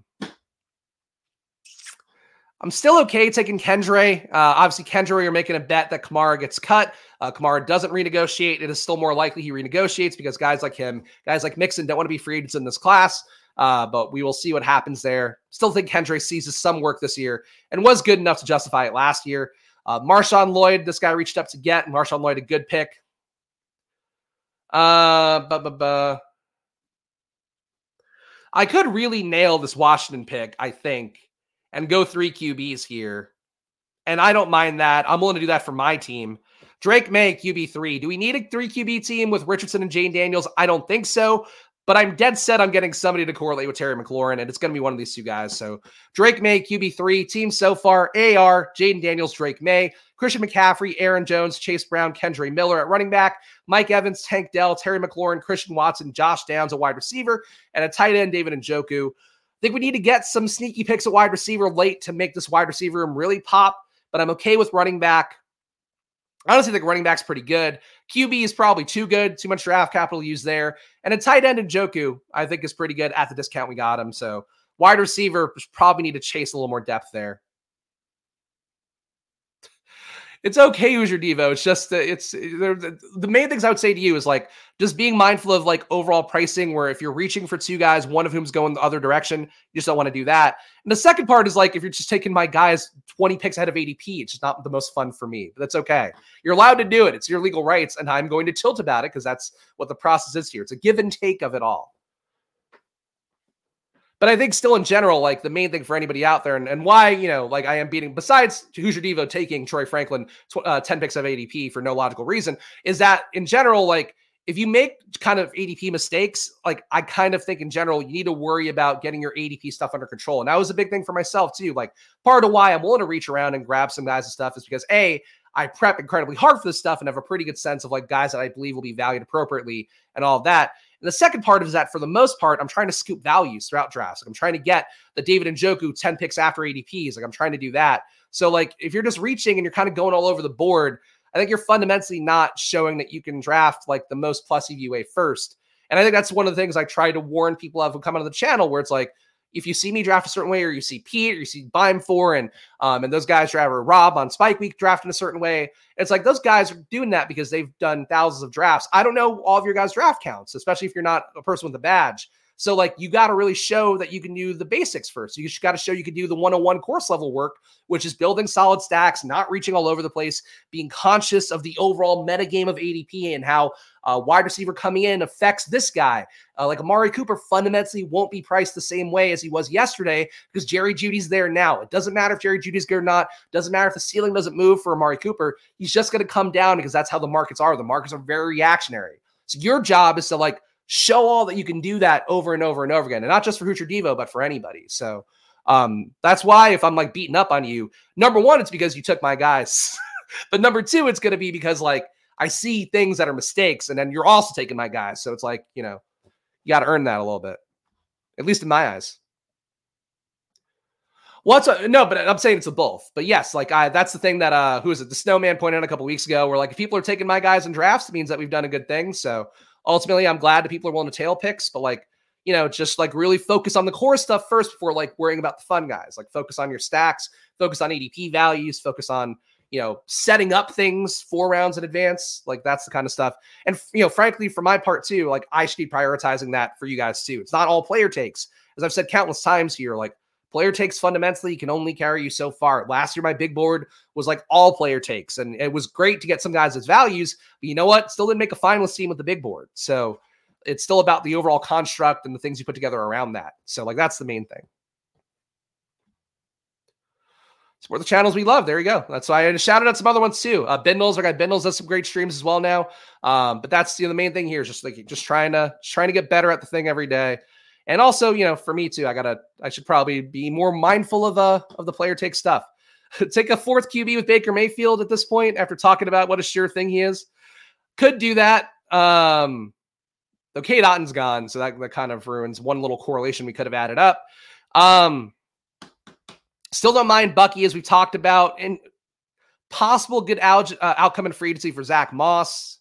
I'm still okay taking Kendre. Uh, obviously, Kendre, you're making a bet that Kamara gets cut. Uh, Kamara doesn't renegotiate. It is still more likely he renegotiates because guys like him, guys like Mixon don't want to be free agents in this class. Uh, but we will see what happens there. Still think Kendre sees some work this year and was good enough to justify it last year. Uh, Marshawn Lloyd, this guy reached up to get. Marshawn Lloyd, a good pick. Uh, bu- bu- bu- I could really nail this Washington pick, I think, and go three Q Bs here. And I don't mind that. I'm willing to do that for my team. Drake May, Q B three. Do we need a three Q B team with Richardson and Jayden Daniels? I don't think so. But I'm dead set on getting somebody to correlate with Terry McLaurin, and it's going to be one of these two guys. So Drake May, Q B three. Team so far, A R, Jayden Daniels, Drake May, Christian McCaffrey, Aaron Jones, Chase Brown, Kendre Miller at running back, Mike Evans, Tank Dell, Terry McLaurin, Christian Watson, Josh Downs, a wide receiver, and a tight end, David Njoku. I think we need to get some sneaky picks at wide receiver late to make this wide receiver room really pop, but I'm okay with running back. I honestly think running back's pretty good. Q B is probably too good, too much draft capital used there. And a tight end in Njoku, I think, is pretty good at the discount we got him. So wide receiver, probably need to chase a little more depth there. It's okay, Who's Your Devo. It's just, uh, it's the, the main things I would say to you is, like, just being mindful of, like, overall pricing, where if you're reaching for two guys, one of whom's going the other direction, you just don't want to do that. And the second part is, like, if you're just taking my guys twenty picks ahead of A D P, it's just not the most fun for me, but that's okay. You're allowed to do it. It's your legal rights. And I'm going to tilt about it because that's what the process is here. It's a give and take of it all. But I think still in general, like the main thing for anybody out there and, and why, you know, like I am beating, besides Hoosier Devo taking Troy Franklin uh, ten picks of A D P for no logical reason, is that in general, like if you make kind of A D P mistakes, like I kind of think in general, you need to worry about getting your A D P stuff under control. And that was a big thing for myself too. Like part of why I'm willing to reach around and grab some guys and stuff is because A, I prep incredibly hard for this stuff and have a pretty good sense of like guys that I believe will be valued appropriately and all of that. And the second part is that for the most part, I'm trying to scoop values throughout drafts. Like I'm trying to get the David Njoku ten picks after A D Ps. Like I'm trying to do that. So like if you're just reaching and you're kind of going all over the board, I think you're fundamentally not showing that you can draft like the most plus E V U A first. And I think that's one of the things I try to warn people of who come onto the channel where it's like, if you see me draft a certain way, or you see Pete, or you see Bime for, and um, and those guys draft, or Rob on Spike Week drafting a certain way, it's like those guys are doing that because they've done thousands of drafts. I don't know all of your guys' draft counts, especially if you're not a person with a badge. So like you got to really show that you can do the basics first. You just got to show you can do the one oh one course level work, which is building solid stacks, not reaching all over the place, being conscious of the overall metagame of A D P and how uh, wide receiver coming in affects this guy. Uh, like Amari Cooper fundamentally won't be priced the same way as he was yesterday because Jerry Jeudy's there now. It doesn't matter if Jerry Jeudy's good or not. Doesn't matter if the ceiling doesn't move for Amari Cooper. He's just going to come down because that's how the markets are. The markets are very reactionary. So your job is to like show all that you can do that over and over and over again. And not just for Hoocher Devo, but for anybody. So um, that's why if I'm like beating up on you, number one, it's because you took my guys. But number two, it's going to be because like I see things that are mistakes and then you're also taking my guys. So it's like, you know, you got to earn that a little bit, at least in my eyes. What's a, no, but I'm saying it's a both. But yes, like I, that's the thing that uh, who is it? The Snowman pointed out a couple weeks ago, where like if people are taking my guys in drafts, it means that we've done a good thing. So ultimately, I'm glad that people are willing to tail picks, but like you know, just like really focus on the core stuff first before like worrying about the fun guys. Like focus on your stacks, focus on A D P values, focus on you know setting up things four rounds in advance. Like that's the kind of stuff. And you know, frankly, for my part too, like I should be prioritizing that for you guys too. It's not all player takes, as I've said countless times here. Like player takes fundamentally can only carry you so far. Last year, my big board was like all player takes, and it was great to get some guys as values, but you know what? Still didn't make a finalist team with the big board. So it's still about the overall construct and the things you put together around that. So like, that's the main thing. Support the channels we love. There you go. That's why I shouted out some other ones too. Uh, Bindles, our guy Bindles does some great streams as well now. Um, but that's you know, the main thing here is just like, just trying to, just trying to get better at the thing every day. And also, you know, for me too, I gotta, I should probably be more mindful of uh of the player take stuff. Take a fourth Q B with Baker Mayfield at this point after talking about what a sure thing he is. Could do that. Um, though Cade Otton's gone, so that, that kind of ruins one little correlation we could have added up. Um, still don't mind Bucky, as we talked about, and possible good out, uh, outcome in free agency for Zach Moss.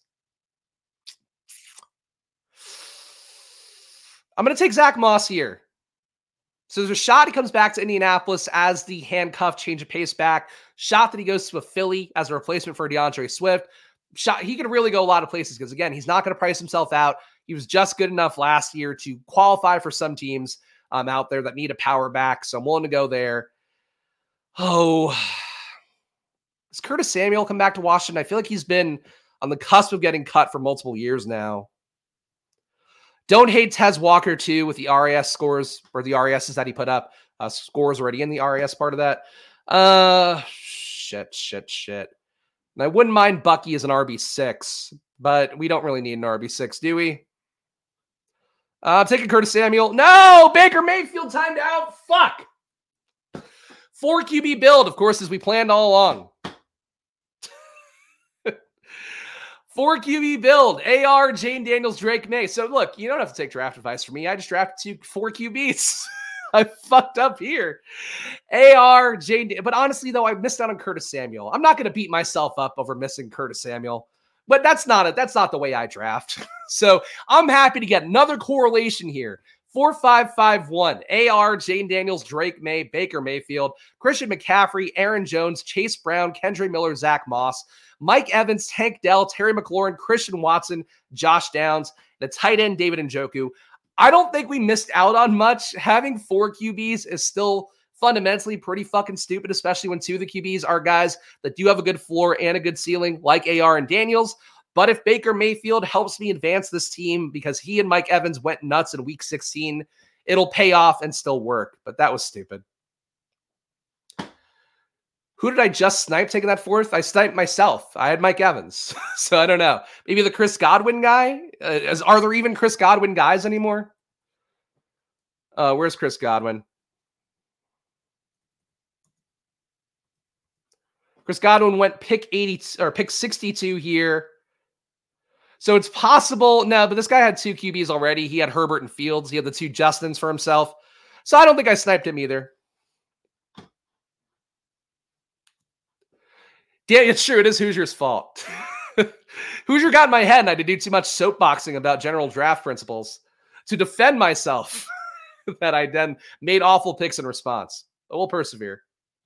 I'm going to take Zach Moss here. So there's a shot he comes back to Indianapolis as the handcuff change of pace back. Shot that he goes to a Philly as a replacement for DeAndre Swift. Shot he could really go a lot of places because, again, he's not going to price himself out. He was just good enough last year to qualify for some teams um, out there that need a power back. So I'm willing to go there. Oh, does Curtis Samuel come back to Washington? I feel like he's been on the cusp of getting cut for multiple years now. Don't hate Tez Walker, too, with the R A S scores, or the R A Ss that he put up. Uh, scores already in the R A S part of that. Uh, shit, shit, shit. And I wouldn't mind Bucky as an R B six, but we don't really need an R B six, do we? Uh, I'm taking Curtis Samuel. No! Baker Mayfield timed out. Fuck! Four Q B build, of course, as we planned all along. Four Q B build, A R, Jane Daniels, Drake May. So look, you don't have to take draft advice from me. I just drafted two, four Q Bs. I fucked up here. A R, Jane, but honestly though, I missed out on Curtis Samuel. I'm not going to beat myself up over missing Curtis Samuel, but that's not it. That's not the way I draft. So I'm happy to get another correlation here. Four, five, five, one. A R, Jane Daniels, Drake May, Baker Mayfield, Christian McCaffrey, Aaron Jones, Chase Brown, Kendre Miller, Zach Moss, Mike Evans, Tank Dell, Terry McLaurin, Christian Watson, Josh Downs, the tight end David Njoku. I don't think we missed out on much. Having four Q Bs is still fundamentally pretty fucking stupid, especially when two of the Q Bs are guys that do have a good floor and a good ceiling, like A R and Daniels. But if Baker Mayfield helps me advance this team because he and Mike Evans went nuts in week sixteen, it'll pay off and still work. But that was stupid. Who did I just snipe taking that fourth? I sniped myself. I had Mike Evans. So I don't know. Maybe the Chris Godwin guy? Uh, is, are there even Chris Godwin guys anymore? Uh, where's Chris Godwin? Chris Godwin went pick eighty or pick sixty-two here. So it's possible. No, but this guy had two Q Bs already. He had Herbert and Fields. He had the two Justins for himself. So I don't think I sniped him either. Yeah, it's true. It is Hoosier's fault. Hoosier got in my head and I had to do too much soapboxing about general draft principles to defend myself that I then made awful picks in response. But we'll persevere.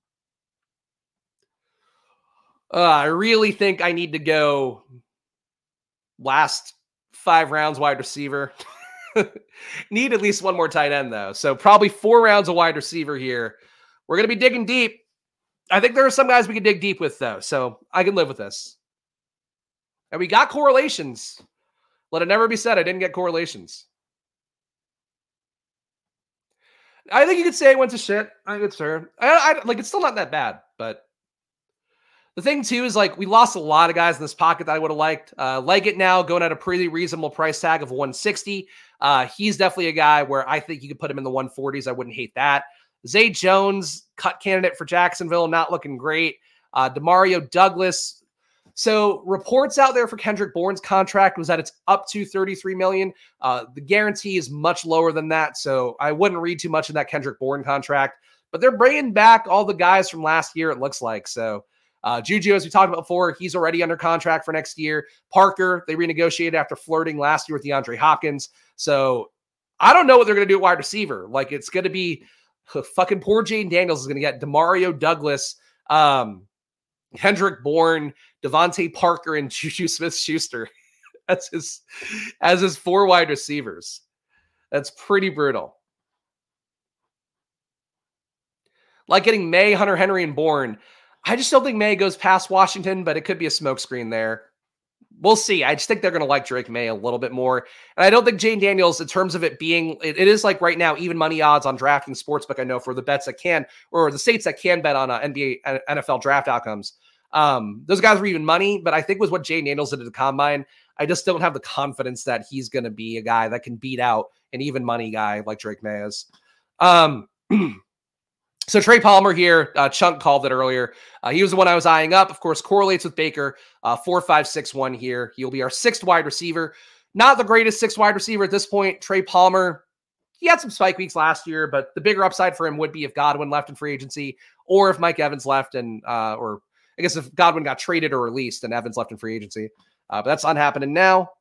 Uh, I really think I need to go last five rounds wide receiver. Need at least one more tight end, though. So probably four rounds of wide receiver here. We're going to be digging deep. I think there are some guys we can dig deep with, though, so I can live with this. And we got correlations. Let it never be said I didn't get correlations. I think you could say it went to shit. I think it's fair. I, I, like, it's still not that bad, but the thing, too, is, like, we lost a lot of guys in this pocket that I would have liked. Uh, Leggett now going at a pretty reasonable price tag of one sixty. Uh, he's definitely a guy where I think you could put him in the one forties. I wouldn't hate that. Zay Jones, cut candidate for Jacksonville, not looking great. Uh, Demario Douglas. So reports out there for Kendrick Bourne's contract was that it's up to thirty-three million dollars. Uh, the guarantee is much lower than that, so I wouldn't read too much in that Kendrick Bourne contract. But they're bringing back all the guys from last year, it looks like. So uh, Juju, as we talked about before, he's already under contract for next year. Parker, they renegotiated after flirting last year with DeAndre Hopkins. So I don't know what they're going to do at wide receiver. Like, it's going to be fucking poor Jaden Daniels is going to get Demario Douglas, um, Kendrick Bourne, Devontae Parker, and Juju Smith-Schuster as his, as his four wide receivers. That's pretty brutal. Like getting May, Hunter Henry, and Bourne. I just don't think May goes past Washington, but it could be a smokescreen there. We'll see. I just think they're going to like Drake May a little bit more. And I don't think Jane Daniels, in terms of it being, it, it is like right now, even money odds on DraftKings Sportsbook, I know, for the bets that can, or the states that can bet on uh, N B A, N F L draft outcomes. Um, those guys were even money, but I think with what Jane Daniels did at the combine, I just don't have the confidence that he's going to be a guy that can beat out an even money guy like Drake May is. Um, So Trey Palmer here, uh, Chunk called it earlier. Uh, he was the one I was eyeing up. Of course, correlates with Baker, uh, four five six one here. He'll be our sixth wide receiver. Not the greatest sixth wide receiver at this point. Trey Palmer, he had some spike weeks last year, but the bigger upside for him would be if Godwin left in free agency or if Mike Evans left and, uh, or I guess if Godwin got traded or released and Evans left in free agency. Uh, but that's not happening now.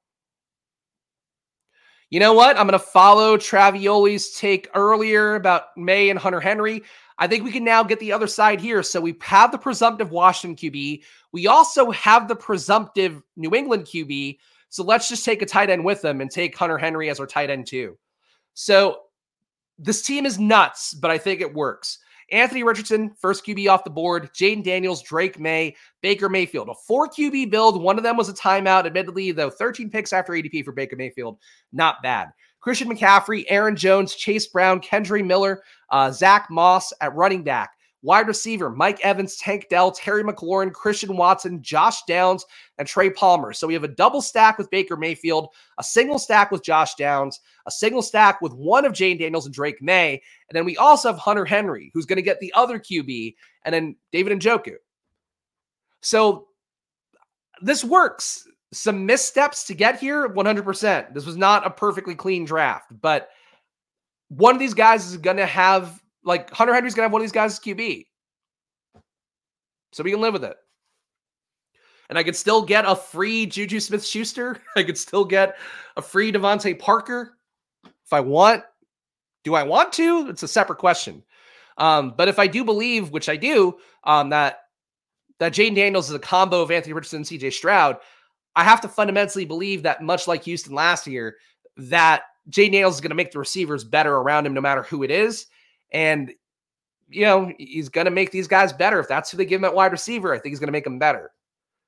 You know what? I'm going to follow Travioli's take earlier about May and Hunter Henry. I think we can now get the other side here. So we have the presumptive Washington Q B. We also have the presumptive New England Q B. So let's just take a tight end with them and take Hunter Henry as our tight end too. So this team is nuts, but I think it works. Anthony Richardson, first Q B off the board. Jaden Daniels, Drake May, Baker Mayfield. A four Q B build. One of them was a timeout. Admittedly, though, thirteen picks after A D P for Baker Mayfield. Not bad. Christian McCaffrey, Aaron Jones, Chase Brown, Kendre Miller, uh, Zach Moss at running back. Wide receiver, Mike Evans, Tank Dell, Terry McLaurin, Christian Watson, Josh Downs, and Trey Palmer. So we have a double stack with Baker Mayfield, a single stack with Josh Downs, a single stack with one of Jane Daniels and Drake May, and then we also have Hunter Henry, who's going to get the other Q B, and then David Njoku. So this works. Some missteps to get here, one hundred percent. This was not a perfectly clean draft, but one of these guys is going to have, like, Hunter Henry's going to have one of these guys as Q B. So we can live with it. And I could still get a free Juju Smith-Schuster. I could still get a free Devontae Parker if I want. Do I want to? It's a separate question. Um, but if I do believe, which I do, um, that, that Jaden Daniels is a combo of Anthony Richardson and C J Stroud, I have to fundamentally believe that, much like Houston last year, that Jaden Daniels is going to make the receivers better around him no matter who it is. And, you know, he's going to make these guys better. If that's who they give him at wide receiver, I think he's going to make them better.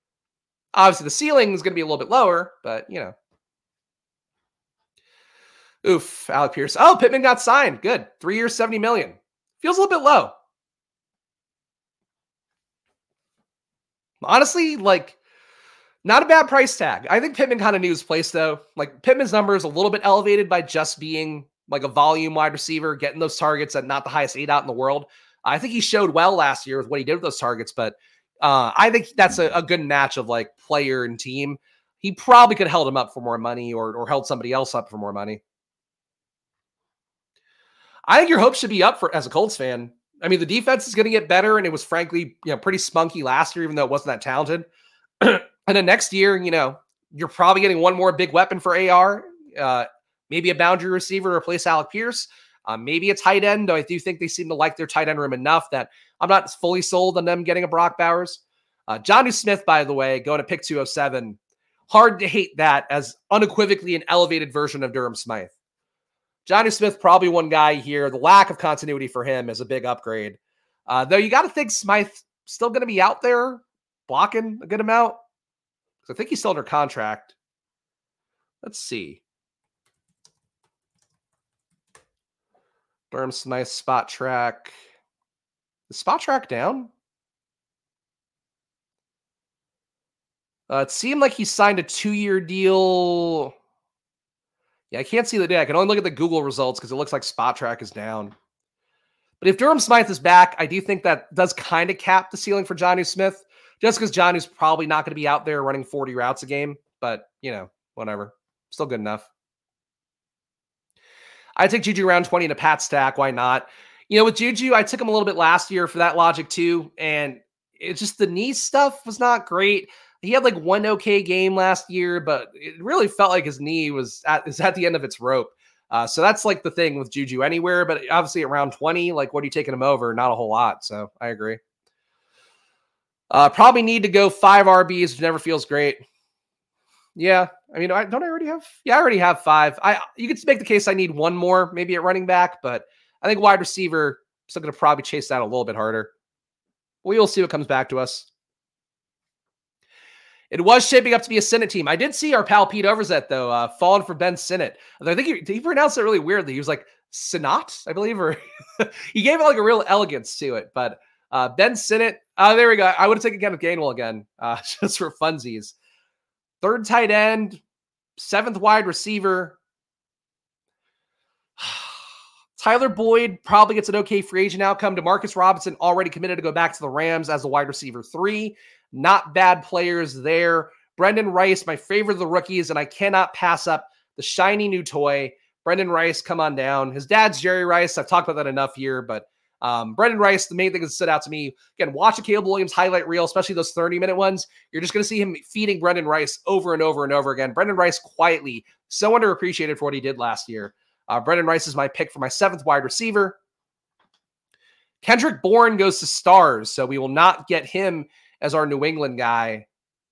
Obviously, the ceiling is going to be a little bit lower, but, you know. Oof, Alec Pierce. Oh, Pittman got signed. Good. Three years, seventy million. Feels a little bit low. Honestly, like, not a bad price tag. I think Pittman kind of knew his place, though. Like, Pittman's number is a little bit elevated by just being like a volume wide receiver, getting those targets at not the highest eight out in the world. I think he showed well last year with what he did with those targets, but uh, I think that's a, a good match of like player and team. He probably could have held him up for more money or, or held somebody else up for more money. I think your hopes should be up for as a Colts fan. I mean, the defense is going to get better, and it was frankly, you know, pretty spunky last year, even though it wasn't that talented. And then next year, you know, you're probably getting one more big weapon for A R, uh, maybe a boundary receiver to replace Alec Pierce, uh, maybe a tight end, though I do think they seem to like their tight end room enough that I'm not fully sold on them getting a Brock Bowers. Uh, Jonnu Smith, by the way, going to pick two oh seven. Hard to hate that as unequivocally an elevated version of Durham Smythe. Jonnu Smith, probably one guy here. The lack of continuity for him is a big upgrade. Uh, though you got to think Smythe's still going to be out there blocking a good amount. I think he's still under contract. Let's see. Durham Smythe spot track. Is spot track down? Uh, it seemed like he signed a two-year deal. Yeah, I can't see the day. I can only look at the Google results because it looks like spot track is down. But if Durham Smythe is back, I do think that does kind of cap the ceiling for Jonnu Smith, just because Jonnu's probably not going to be out there running forty routes a game. But, you know, whatever. Still good enough. I take Juju around twenty in a Pat stack. Why not? You know, with Juju, I took him a little bit last year for that logic too. And it's just the knee stuff was not great. He had like one okay game last year, but it really felt like his knee was at, is at the end of its rope. Uh, so that's like the thing with Juju anywhere, but obviously around twenty, like what are you taking him over? Not a whole lot. So I agree. Uh, probably need to go five R Bs, which never feels great. Yeah. I mean, I, don't I already have? Yeah, I already have five. I You could make the case I need one more, maybe at running back, but I think wide receiver, still going to probably chase that a little bit harder. We will see what comes back to us. It was shaping up to be a Sinnott team. I did see our pal Pete Overzet, though, uh, falling for Ben Sinnott. I think he, he pronounced it really weirdly. He was like, Sinnott, I believe, or he gave it like a real elegance to it. But uh, Ben Sinnott, oh, there we go. I would have taken Kenneth Gainwell again, uh, just for funsies. Third tight end, seventh wide receiver. Tyler Boyd probably gets an okay free agent outcome. DeMarcus Robinson already committed to go back to the Rams as the wide receiver three. Not bad players there. Brendan Rice, my favorite of the rookies, and I cannot pass up the shiny new toy. Brendan Rice, come on down. His dad's Jerry Rice. I've talked about that enough here, but um, Brendan Rice, the main thing that stood out to me, again, watch a Caleb Williams highlight reel, especially those thirty-minute ones. You're just going to see him feeding Brendan Rice over and over and over again. Brendan Rice quietly, so underappreciated for what he did last year. Uh, Brendan Rice is my pick for my seventh wide receiver. Kendrick Bourne goes to Stars, so we will not get him as our New England guy.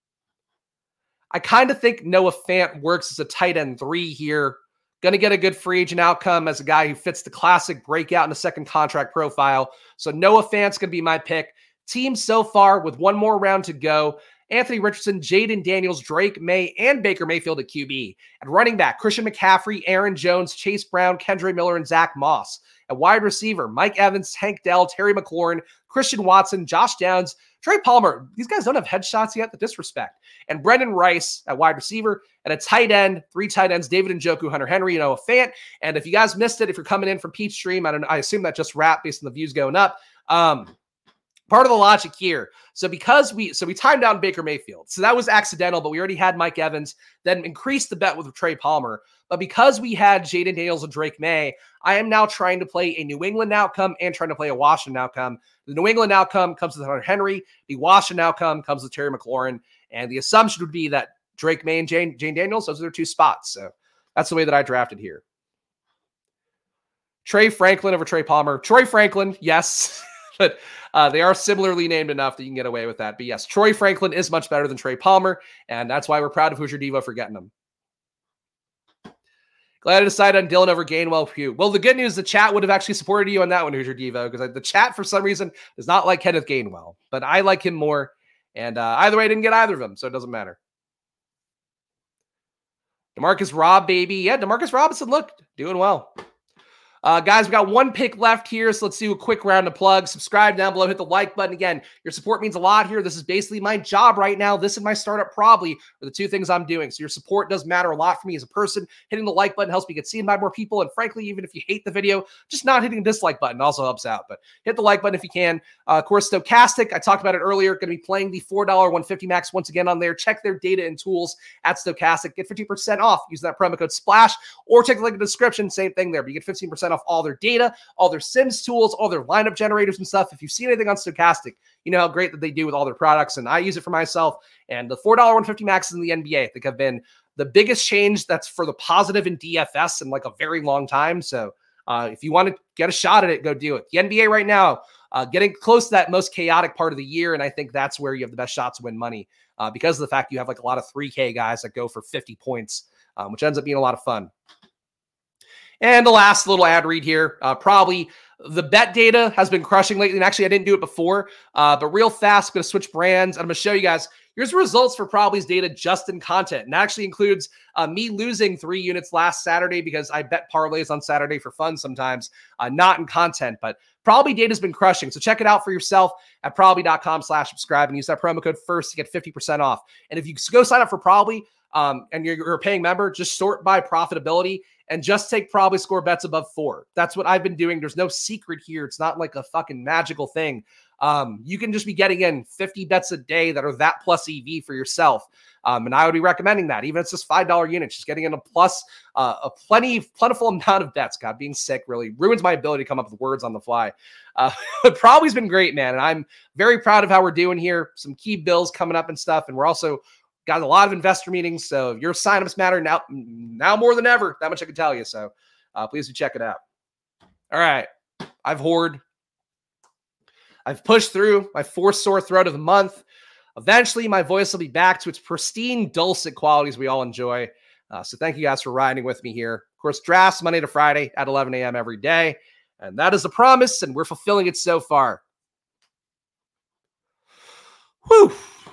I kind of think Noah Fant works as a tight end three here. Going to get a good free agent outcome as a guy who fits the classic breakout in a second contract profile. So Noah Fant's going to be my pick. Team so far with one more round to go. Anthony Richardson, Jaden Daniels, Drake May, and Baker Mayfield at Q B. At running back, Christian McCaffrey, Aaron Jones, Chase Brown, Kendre Miller, and Zach Moss. At wide receiver, Mike Evans, Tank Dell, Terry McLaurin, Christian Watson, Josh Downs, Trey Palmer. These guys don't have headshots yet, the disrespect. And Brendan Rice at wide receiver. And a tight end, three tight ends, David Njoku, Hunter Henry, and Noah Fant. And if you guys missed it, if you're coming in from Peach Stream, I don't I assume that just wrapped based on the views going up. Um, part of the logic here. So because we, so we timed down Baker Mayfield. So that was accidental, but we already had Mike Evans, then increased the bet with Trey Palmer. But because we had Jaden Daniels and Drake May, I am now trying to play a New England outcome and trying to play a Washington outcome. The New England outcome comes with Hunter Henry. The Washington outcome comes with Terry McLaurin. And the assumption would be that Drake May and Jane, Jane Daniels, those are their two spots. So that's the way that I drafted here. Trey Franklin over Trey Palmer. Troy Franklin, yes. But uh, they are similarly named enough that you can get away with that. But yes, Troy Franklin is much better than Trey Palmer, and that's why we're proud of Hoosier Devo for getting him. Glad I decided on Dylan over Gainwell for you. Well, the good news, the chat would have actually supported you on that one, Hoosier Devo, because the chat, for some reason, does not like Kenneth Gainwell. But I like him more, and uh, either way, I didn't get either of them, so it doesn't matter. DeMarcus Robb, baby. Yeah, DeMarcus Robinson, look, doing well. Uh, guys, we got one pick left here, so let's do a quick round of plugs. Subscribe down below, hit the like button. Again, your support means a lot here. This is basically my job right now. This and my startup probably are the two things I'm doing. So your support does matter a lot for me as a person. Hitting the like button helps me get seen by more people. And frankly, even if you hate the video, just not hitting the dislike button also helps out. But hit the like button if you can. Uh, of course, Stokastic, I talked about it earlier, going to be playing the four dollar one fifty max once again on there. Check their data and tools at Stokastic. Get fifty percent off using that promo code SPLASH, or check the link in the description. Same thing there, but you get fifteen percent off all their data, all their Sims tools, all their lineup generators and stuff. If you've seen anything on Stokastic, you know how great that they do with all their products, and I use it for myself. And the four dollar one fifty maxes in the N B A, I think, have been the biggest change that's for the positive in D F S in like a very long time. So uh, if you want to get a shot at it, go do it. The N B A right now, uh, getting close to that most chaotic part of the year, and I think that's where you have the best shot to win money uh, because of the fact you have like a lot of three K guys that go for fifty points, um, which ends up being a lot of fun. And the last little ad read here, uh, probably the bet data has been crushing lately. And actually, I didn't do it before, uh, but real fast, I'm going to switch brands. And I'm going to show you guys, here's the results for Probably's data just in content. And that actually includes uh, me losing three units last Saturday because I bet parlays on Saturday for fun sometimes, uh, not in content. But Probably data has been crushing. So check it out for yourself at probably.com slash subscribe and use that promo code FIRST to get fifty percent off. And if you go sign up for Probably um, and you're, you're a paying member, just sort by profitability and just take Probably score bets above four. That's what I've been doing. There's no secret here. It's not like a fucking magical thing. Um, you can just be getting in fifty bets a day that are that plus E V for yourself. Um, and I would be recommending that. Even if it's just five dollar units, just getting in a plus, uh, a plenty, plentiful amount of bets. God, being sick really ruins my ability to come up with words on the fly. Uh, but Probably's been great, man. And I'm very proud of how we're doing here. Some key bills coming up and stuff. And we're also got a lot of investor meetings. So your signups matter now, now more than ever. That much I can tell you. So uh, please do check it out. All right. I've hoarded. I've pushed through my fourth sore throat of the month. Eventually, my voice will be back to its pristine, dulcet qualities we all enjoy. Uh, so thank you guys for riding with me here. Of course, drafts Monday to Friday at eleven a.m. every day. And that is the promise, and we're fulfilling it so far. Whew.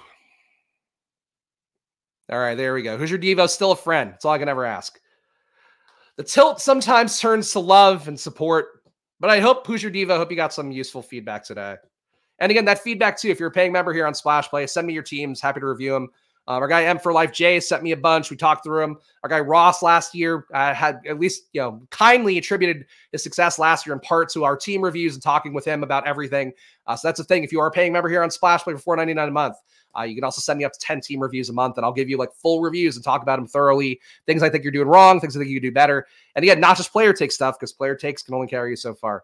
All right, there we go. Who's your Devo? Still a friend. That's all I can ever ask. The tilt sometimes turns to love and support, but I hope, Who's your Devo? I hope you got some useful feedback today. And again, that feedback too, if you're a paying member here on Splash Play, send me your teams. Happy to review them. Um, our guy M for Life Jay sent me a bunch. We talked through them. Our guy Ross last year uh, had at least, you know, kindly attributed his success last year in part to our team reviews and talking with him about everything. Uh, so that's the thing. If you are a paying member here on Splash Play for four ninety-nine a month, uh, you can also send me up to ten team reviews a month, and I'll give you like full reviews and talk about them thoroughly. Things I think you're doing wrong, things I think you can do better. And again, not just player take stuff, because player takes can only carry you so far.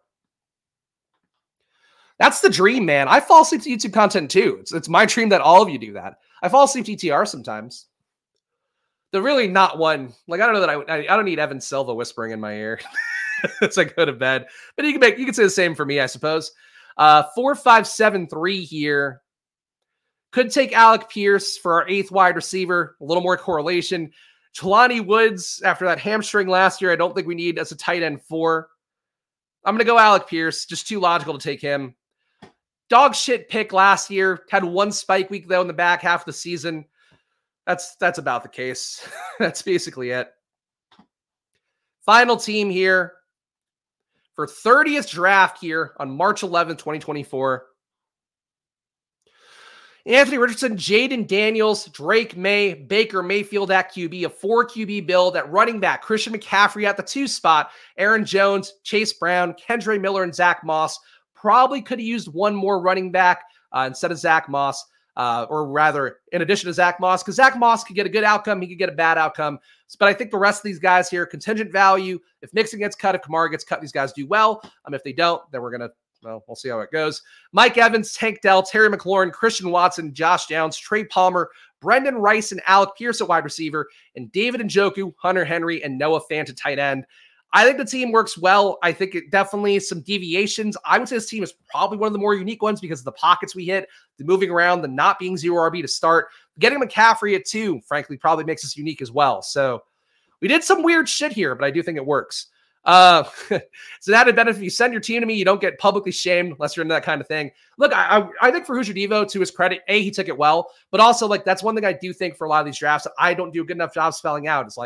That's the dream, man. I fall asleep to YouTube content too. It's, it's my dream that all of you do that. I fall asleep to E T R sometimes. They're really not one. Like, I don't know that I, I, I don't need Evan Silva whispering in my ear as I go to bed. But you can make, you can say the same for me, I suppose. Uh, four, five, seven, three here. Could take Alec Pierce for our eighth wide receiver. A little more correlation. Jelani Woods, after that hamstring last year, I don't think we need as a tight end four. I'm going to go Alec Pierce. Just too logical to take him. Dog shit pick last year. Had one spike week, though, in the back half of the season. That's, that's about the case. That's basically it. Final team here for thirtieth draft here on March eleventh, twenty twenty-four. Anthony Richardson, Jaden Daniels, Drake May, Baker Mayfield at Q B, a four Q B build at running back, Christian McCaffrey at the two spot, Aaron Jones, Chase Brown, Kendre Miller, and Zach Moss. Probably could have used one more running back uh, instead of Zach Moss, uh, or rather, in addition to Zach Moss, because Zach Moss could get a good outcome, he could get a bad outcome. But I think the rest of these guys here, contingent value, if Mixon gets cut, if Kamara gets cut, these guys do well. Um, if they don't, then we're going to, well, we'll see how it goes. Mike Evans, Tank Dell, Terry McLaurin, Christian Watson, Josh Downs, Trey Palmer, Brendan Rice, and Alec Pierce at wide receiver, and David Njoku, Hunter Henry, and Noah Fant at tight end. I think the team works well. I think it definitely some deviations. I would say this team is probably one of the more unique ones because of the pockets we hit, the moving around, the not being zero R B to start. Getting McCaffrey at two, frankly, probably makes us unique as well. So we did some weird shit here, but I do think it works. Uh, so that benefit, if you send your team to me, you don't get publicly shamed unless you're into that kind of thing. Look, I, I, I think for Who's Your Devo, to his credit, A, he took it well, but also like that's one thing I do think for a lot of these drafts that I don't do a good enough job spelling out. It's like,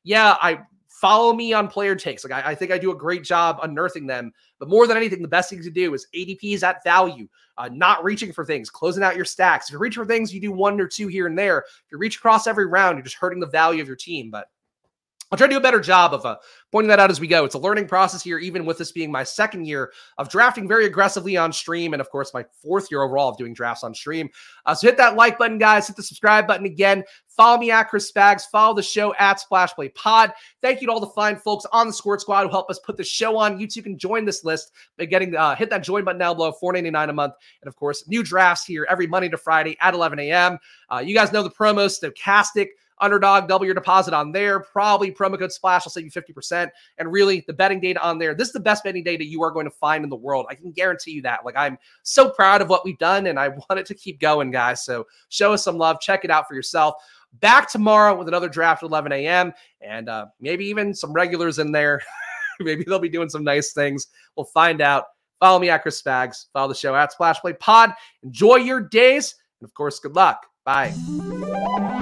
yeah, I follow me on player takes. Like I, I think I do a great job unearthing them. But more than anything, the best thing to do is A D Ps at value, uh, not reaching for things, closing out your stacks. If you reach for things, you do one or two here and there. If you reach across every round, you're just hurting the value of your team. But I'll try to do a better job of uh, pointing that out as we go. It's a learning process here, even with this being my second year of drafting very aggressively on stream, and of course, my fourth year overall of doing drafts on stream. Uh, so hit that like button, guys. Hit the subscribe button again. Follow me at Chris Spags. Follow the show at Splash Play Pod. Thank you to all the fine folks on the Squirt Squad who help us put the show on. You too can join this list by getting uh, hit that join button down below, four ninety-nine a month, and of course, new drafts here every Monday to Friday at eleven a.m. Uh, you guys know the promo, Stochastic. Underdog, double your deposit on there. Probably promo code SPLASH will save you fifty percent. And really, the betting data on there, this is the best betting data you are going to find in the world. I can guarantee you that. Like, I'm so proud of what we've done, and I want it to keep going, guys. So show us some love. Check it out for yourself. Back tomorrow with another draft at eleven a.m. and uh, maybe even some regulars in there. Maybe they'll be doing some nice things. We'll find out. Follow me at Chris Spags. Follow the show at Splash Play Pod. Enjoy your days. And, of course, good luck. Bye.